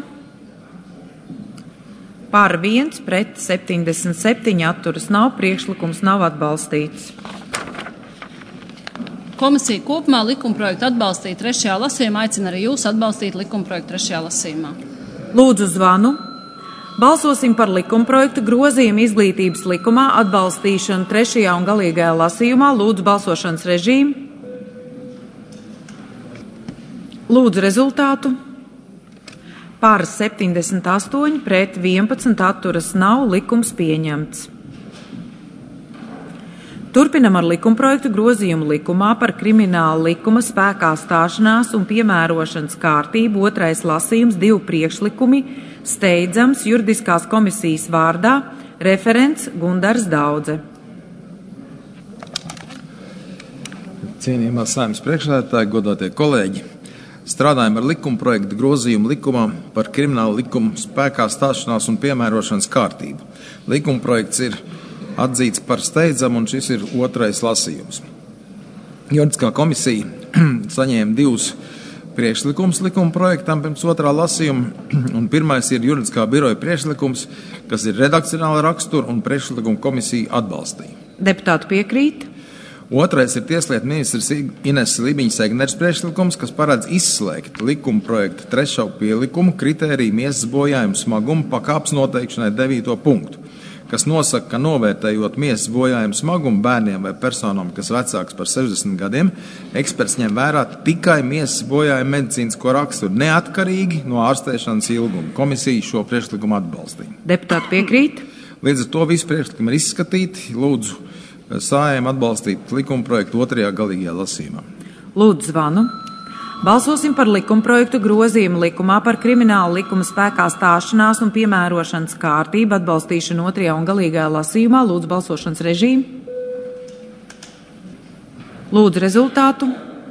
Par viens pret septiņdesmit septiņi atturas nav. Priekšlikums nav atbalstīts. Komisija kopumā likumprojektu atbalstīt trešajā lasījumā, aicina arī jūs atbalstīt likumprojektu trešajā lasījumā. Lūdzu zvanu. Balsosim par likumprojektu grozījumu izglītības likumā atbalstīšanu trešajā un galīgajā lasījumā. Lūdzu balsošanas režīmu. Lūdzu rezultātu. Par septiņdesmit astoņi pret vienpadsmit atturas nav. Likums pieņemts. Turpinam ar likumprojektu grozījumu likumā par krimināla likuma spēkā stāšanās un piemērošanas kārtību. Otrais lasījums, divi priekšlikumi, steidzams juridiskās komisijas vārdā, referents Gundars Daudze. Cienījamā Saeimas priekšsēdētāji, godātie kolēģi, strādājam ar likumprojektu grozījumu likumā par krimināla likuma spēkā stāšanās un piemērošanas kārtību. Likumprojekts ir atzīts par steidzamu, un šis ir otrais lasījums. Juridiskā komisija saņēma divus priekšlikums likuma projektam pirms otrā lasījuma, un pirmais ir juridiskā biroja priekšlikums, kas ir redakcionāla rakstura, un priekšlikuma komisija atbalstīja. Deputāti piekrīt. Otrais ir tieslietu ministrs Ineses Libiņas-Egners priekšlikums, kas paredz izslēgt likuma projekta trešo pielikumu kritēriju miesas bojājumu smagumu pakāpes noteikšanai devīto punktu, kas nosaka, ka novērtējot miesas bojājumu smagumu bērniem vai personām, kas vecāks par sešdesmit gadiem, eksperts ņem vērā tikai miesas bojājumu medicīnisko raksturu, neatkarīgi no ārstēšanas ilguma. Komisija šo priekšlikumu atbalstīja. Deputāti piekrīt. Līdz ar to visi priekšlikumi ir izskatīti. Lūdzu Saeimu atbalstīt likumprojektu otrajā galīgajā lasījumā. Lūdzu zvanu. Balsosim par likumprojektu grozījumu likumā par krimināla likuma spēkā stāšanās un piemērošanas kārtību atbalstīšanu otrajā un galīgajā lasījumā. Lūdzu balsošanas režīmu. Lūdzu rezultātu.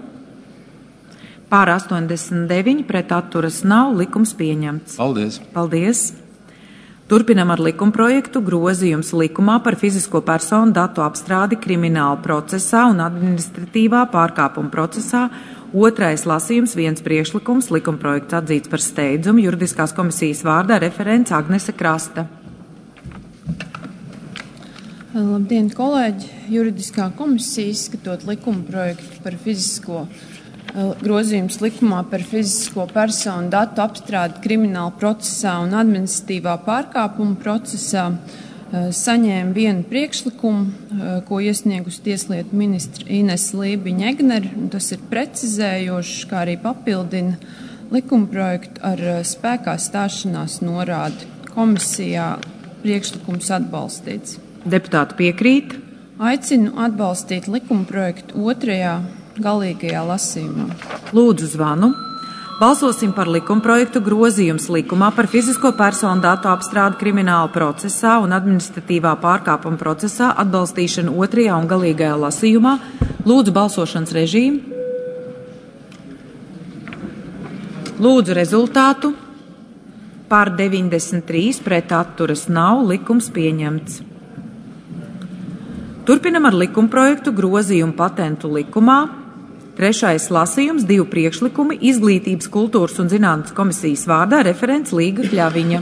Pār astoņdesmit deviņi pret atturas nav. Likums pieņemts. Paldies. Paldies. Turpinam ar likumprojektu grozījums likumā par fizisko personu datu apstrādi krimināla procesā un administratīvā pārkāpuma procesā Otrais lasījums, viens priekšlikums, likumprojekts atzīts par steidzumu, juridiskās komisijas vārdā referents Agnese Krasta. Labdien, kolēģi! Juridiskā komisija izskatot likumprojektu par fizisko grozījums likumā par fizisko personu datu apstrādi krimināla procesā un administratīvā pārkāpuma procesā saņēma vienu priekšlikumu, ko iesniegusi tieslietu ministra Ines Lībiņa-Egner. Tas ir precizējošs, kā arī papildina likumprojektu ar spēkā stāšanās norādi. Komisijā priekšlikums atbalstīts. Deputāti piekrīt. Aicinu atbalstīt likumprojektu otrajā galīgajā lasījumā. Lūdzu zvanu. Balsosim par likumprojektu grozījums likumā par fizisko personu datu apstrādi krimināla procesā un administratīvā pārkāpuma procesā atbalstīšanu otrajā un galīgajā lasījumā. Lūdzu balsošanas režīmu. Lūdzu rezultātu. Par deviņdesmit trīs pret atturas nav, likums pieņemts. Turpinam ar likumprojektu grozījumu patentu likumā. Trešais lasījums, divi priekšlikumi, Izglītības, kultūras un zinātnes komisijas vārdā referents Līga Kļaviņa.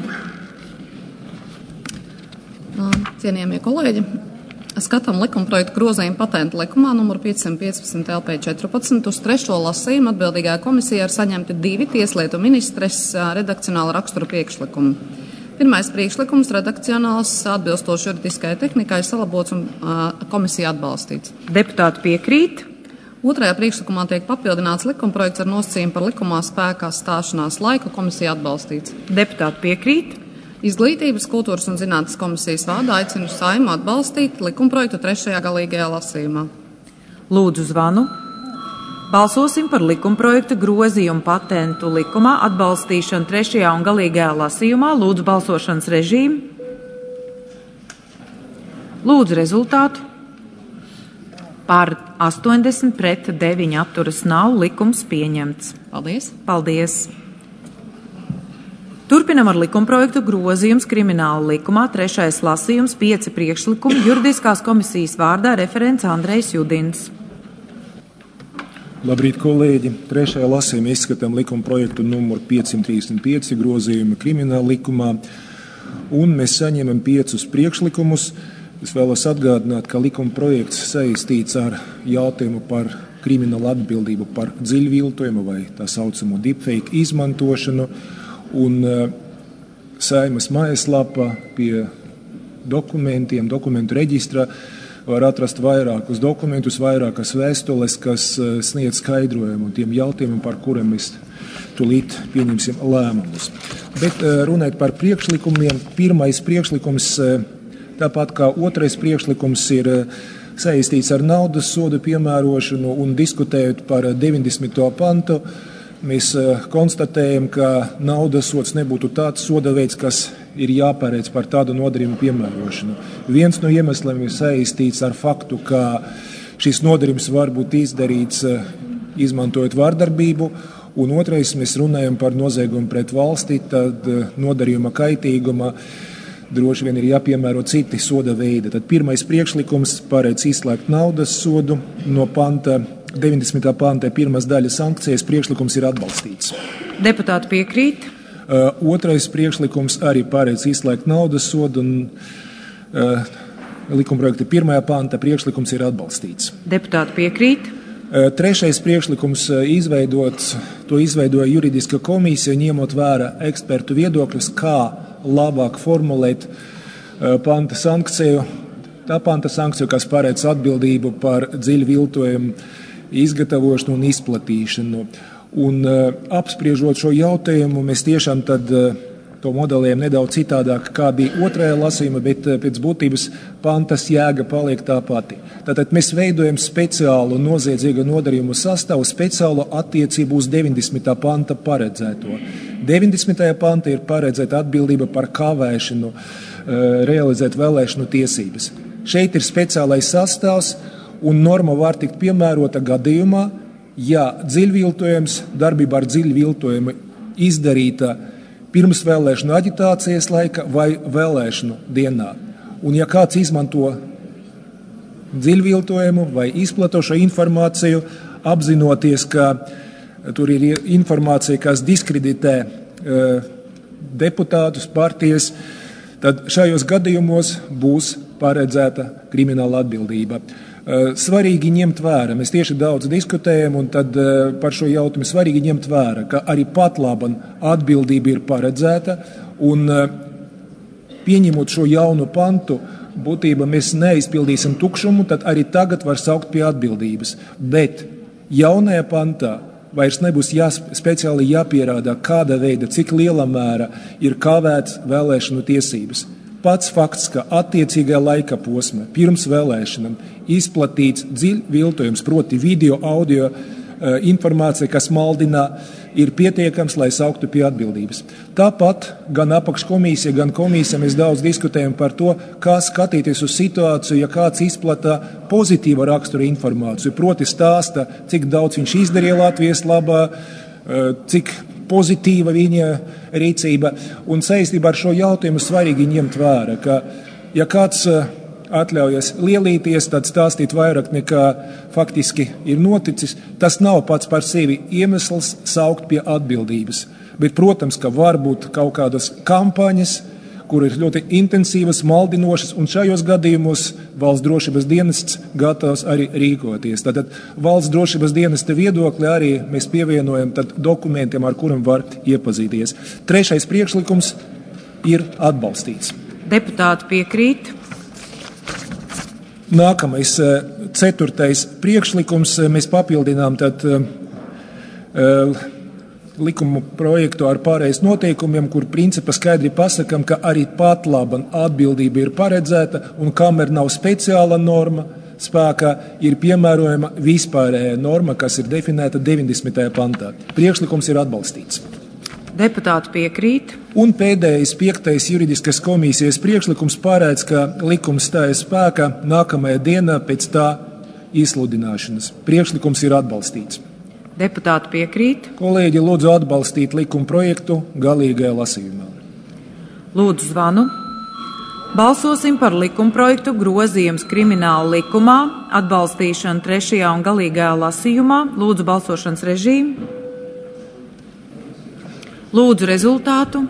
Cienījamie kolēģi, skatām likumprojektu grozījumu patentu likumā numur piecsimt piecpadsmit L P četrpadsmit. Uz trešo lasījumu atbildīgajā komisijā ir saņemti divi tieslietu ministres redakcionāla rakstura priekšlikumi. Pirmais priekšlikums redakcionāls atbilstoši juridiskai tehnikai salabots un uh, komisija atbalstīts. Deputāti piekrīt. Otrajā priekšlikumā tiek papildināts likumprojekts ar nosacījumu par likumā spēkā stāšanās laiku, komisija atbalstīts. Deputāti piekrīt. Izglītības, kultūras un zinātnes komisijas vārdā aicinu Saeimu atbalstīt likumprojektu trešajā galīgajā lasījumā. Lūdzu zvanu. Balsosim par likumprojektu grozījumu patentu likumā atbalstīšanu trešajā un galīgajā lasījumā. Lūdzu balsošanas režīmu. Lūdzu rezultātu. Par astoņdesmit pret deviņi atturas nav, likums pieņemts. Paldies. Paldies. Turpinam ar likumprojektu grozījums krimināla likumā. Trešais lasījums, pieci priekšlikumi, juridiskās komisijas vārdā referents Andrejs Judins. Labrīt, kolēģi! Trešajā lasījumā izskatām likuma projektu numuru piecsimt trīsdesmit pieci grozījumi krimināla likumā, un mēs saņemam piecus priekšlikumus. Es vēlos atgādināt, ka likuma projekts saistīts ar jautājumu par kriminālu atbildību par dziļviltojumu vai tā saucamo deepfake izmantošanu, un Saeimas mājaslapā pie dokumentiem, dokumentu reģistra var atrast vairākus dokumentus, vairākas vēstules, kas sniedz skaidrojumu tiem jautājumiem, par kuriem mēs tūlīt pieņemsim lēmumus. Bet runājot par priekšlikumiem, pirmais priekšlikums, tāpat kā otrais priekšlikums, ir saistīts ar naudas sodu piemērošanu, un diskutējot par deviņdesmito pantu, mēs konstatējam, ka naudas sods nebūtu tāds soda veids, kas ir jāparedz par tādu nodarījumu piemērošanu. Viens no iemesliem ir saistīts ar faktu, ka šis nodarījums var būt izdarīts izmantojot vardarbību, un otrais mēs runājam par noziegumu pret valsti, tad nodarījuma kaitīguma droši vien ir jāpiemēro citi soda veidi. Tad pirmais priekšlikums paredz izslēgt naudas sodu no panta, deviņdesmitā panta pirmās daļas sankcijas, priekšlikums ir atbalstīts. Deputāti piekrīt. Uh, otrais priekšlikums arī paredz izslēgt naudas sodu, un uh, likumprojekta pirmajā panta priekšlikums ir atbalstīts. Deputāti piekrīt. Uh, trešais priekšlikums uh, izveidots, to izveidoja juridiska komisija, ņemot vērā ekspertu viedokļus, kā labāk formulēt uh, panta sankciju. Tā panta sankcija, kas paredz atbildību par dziļu viltojumu izgatavošanu un izplatīšanu. Un uh, apspriežot šo jautājumu, mēs tiešām tad uh, to modelējam nedaudz citādāk, kā bija otrajā lasījuma, bet uh, pēc būtības pantas jēga paliek tā pati. Tātad mēs veidojam speciālu noziedzīgu nodarījumu sastāvu, speciālu attiecību uz deviņdesmitā panta paredzēto. deviņdesmitajā panta ir paredzēta atbildība par kavēšanu, uh, realizēt vēlēšanu tiesības. Šeit ir speciālais sastāvs, un norma var tikt piemērota gadījumā, ja dziļviltojums, darbība ar dziļviltojumu izdarīta pirms vēlēšanu aģitācijas laika vai vēlēšanu dienā. Un ja kāds izmanto dziļviltojumu vai izplatošo informāciju apzinoties, ka tur ir informācija, kas diskreditē deputātus, partijas, tad šajos gadījumos būs paredzēta krimināla atbildība. Svarīgi ņemt vērā, mēs tieši daudz diskutējam, un tad par šo jautājumu svarīgi ņemt vērā, ka arī pat laban atbildība ir paredzēta, un pieņemot šo jaunu pantu, būtībā mēs neizpildīsim tukšumu, tad arī tagad var saukt pie atbildības. Bet jaunajā pantā vairs nebūs jās, speciāli jāpierādā, kāda veida, cik liela mēra ir kavēts vēlēšanu tiesības. Pats fakts, ka attiecīgajā laika posmā pirms vēlēšanām izplatīts dziļ viltojums, proti video, audio informācija, kas maldinā, ir pietiekams, lai sauktu pie atbildības. Tāpat gan apakškomisija, gan komisija mēs daudz diskutējam par to, kā skatīties uz situāciju, ja kāds izplata pozitīva rakstura informāciju, proti stāsta, cik daudz viņš izdarīja Latvijas labā, cik pozitīva viņa rīcība, un saistībā ar šo jautājumu svarīgi ņemt vērā, ka ja kāds atļaujas lielīties, tad stāstīt vairāk nekā faktiski ir noticis, tas nav pats par sevi iemesls saukt pie atbildības. Bet, protams, ka var būt kaut kādas kampaņas, kur ir ļoti intensīvas, maldinošas, un šajos gadījumos valsts drošības dienests gatavs arī rīkoties. Tātad valsts drošības dienesta viedokli arī mēs pievienojam tad dokumentiem, ar kuriem var iepazīties. Trešais priekšlikums ir atbalstīts. Deputāti piekrīt. Nākamais, ceturtais priekšlikums, mēs papildinām tad uh, likumu projektu ar pārējais noteikumiem, kur principā skaidri pasakam, ka arī pat laban atbildība ir paredzēta, un kamēr nav speciāla norma spēkā, ir piemērojama vispārējā norma, kas ir definēta deviņdesmitajā pantā. Priekšlikums ir atbalstīts. Deputāti piekrīt. Un pēdējais, piektais juridiskas komisijas priekšlikums paredz, ka likums stājas spēkā nākamajā dienā pēc tā izsludināšanas. Priekšlikums ir atbalstīts. Deputāti piekrīt. Kolēģi, lūdzu atbalstīt likuma projektu galīgajā lasījumā. Lūdzu zvanu. Balsosim par likuma projektu grozījums krimināla likumā, atbalstīšanu trešajā un galīgajā lasījumā. Lūdzu balsošanas režīmu. Lūdzu rezultātu.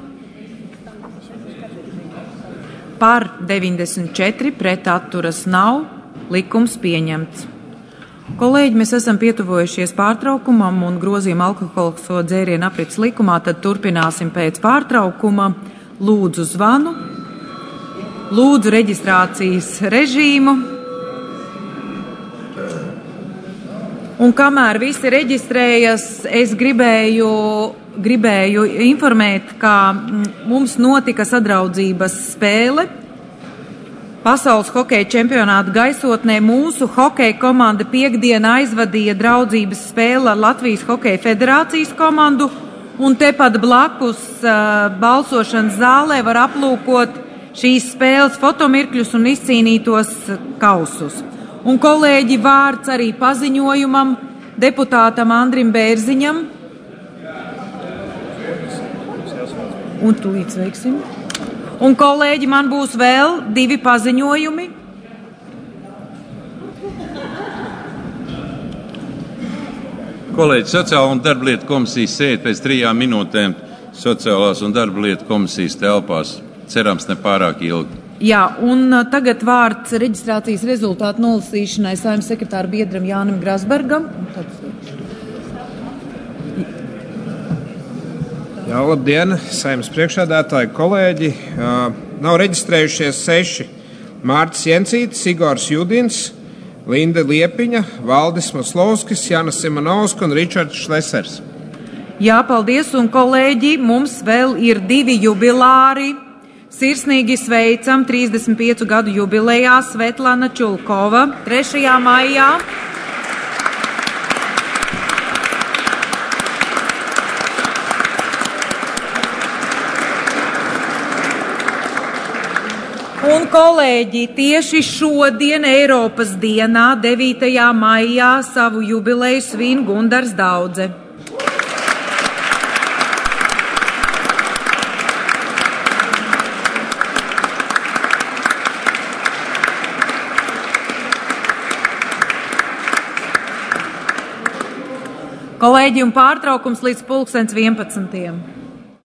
Par deviņdesmit četri, pret atturas nav, likums pieņemts. Kolēģi, mēs esam pietuvojušies pārtraukumam un grozījuma alkoholisko dzērienu aprits likumā, tad turpināsim pēc pārtraukuma. Lūdzu zvanu, lūdzu reģistrācijas režīmu. Un kamēr visi reģistrējas, es gribēju, gribēju informēt, ka mums notika sadraudzības spēle. Pasaules hokeja čempionāta gaisotnē mūsu hokeja komanda piekdienā aizvadīja draudzības spēli ar Latvijas hokeja federācijas komandu, un tepat blakus uh, balsošanas zālē var aplūkot šīs spēles fotomirkļus un izcīnītos kausus. Un kolēģi, vārds arī paziņojumam deputātam Andrim Bērziņam. Un tūlīt sveiksim. Un, kolēģi, man būs vēl divi paziņojumi. Kolēģi, Sociālā un darba lietu komisijas sēd pēc trijām minūtēm Sociālās un darba lietu komisijas telpās. Cerams, ne pārāk ilgi. Jā, un tagad vārds reģistrācijas rezultātu nolasīšanai Saeimas sekretāra biedram Jānim Grasbergam. Jā, labdien, Saeimas priekšsēdētāji, kolēģi. Nav reģistrējušies seši. Mārtis Jencītis, Igors Judins, Linda Liepiņa, Valdis Maslovskis, Jānis Simonovska un Ričards Šlesers. Jā, paldies, un kolēģi, mums vēl ir divi jubilāri. Sirsnīgi sveicam trīsdesmit piecu gadu jubilejā Svetlana Čulkova trešajā maijā. Un, kolēģi, tieši šodien Eiropas dienā, devītajā maijā, savu jubileju svin Gundars Daudze. Kolēģi, un pārtraukums līdz pulkstens vienpadsmitiem.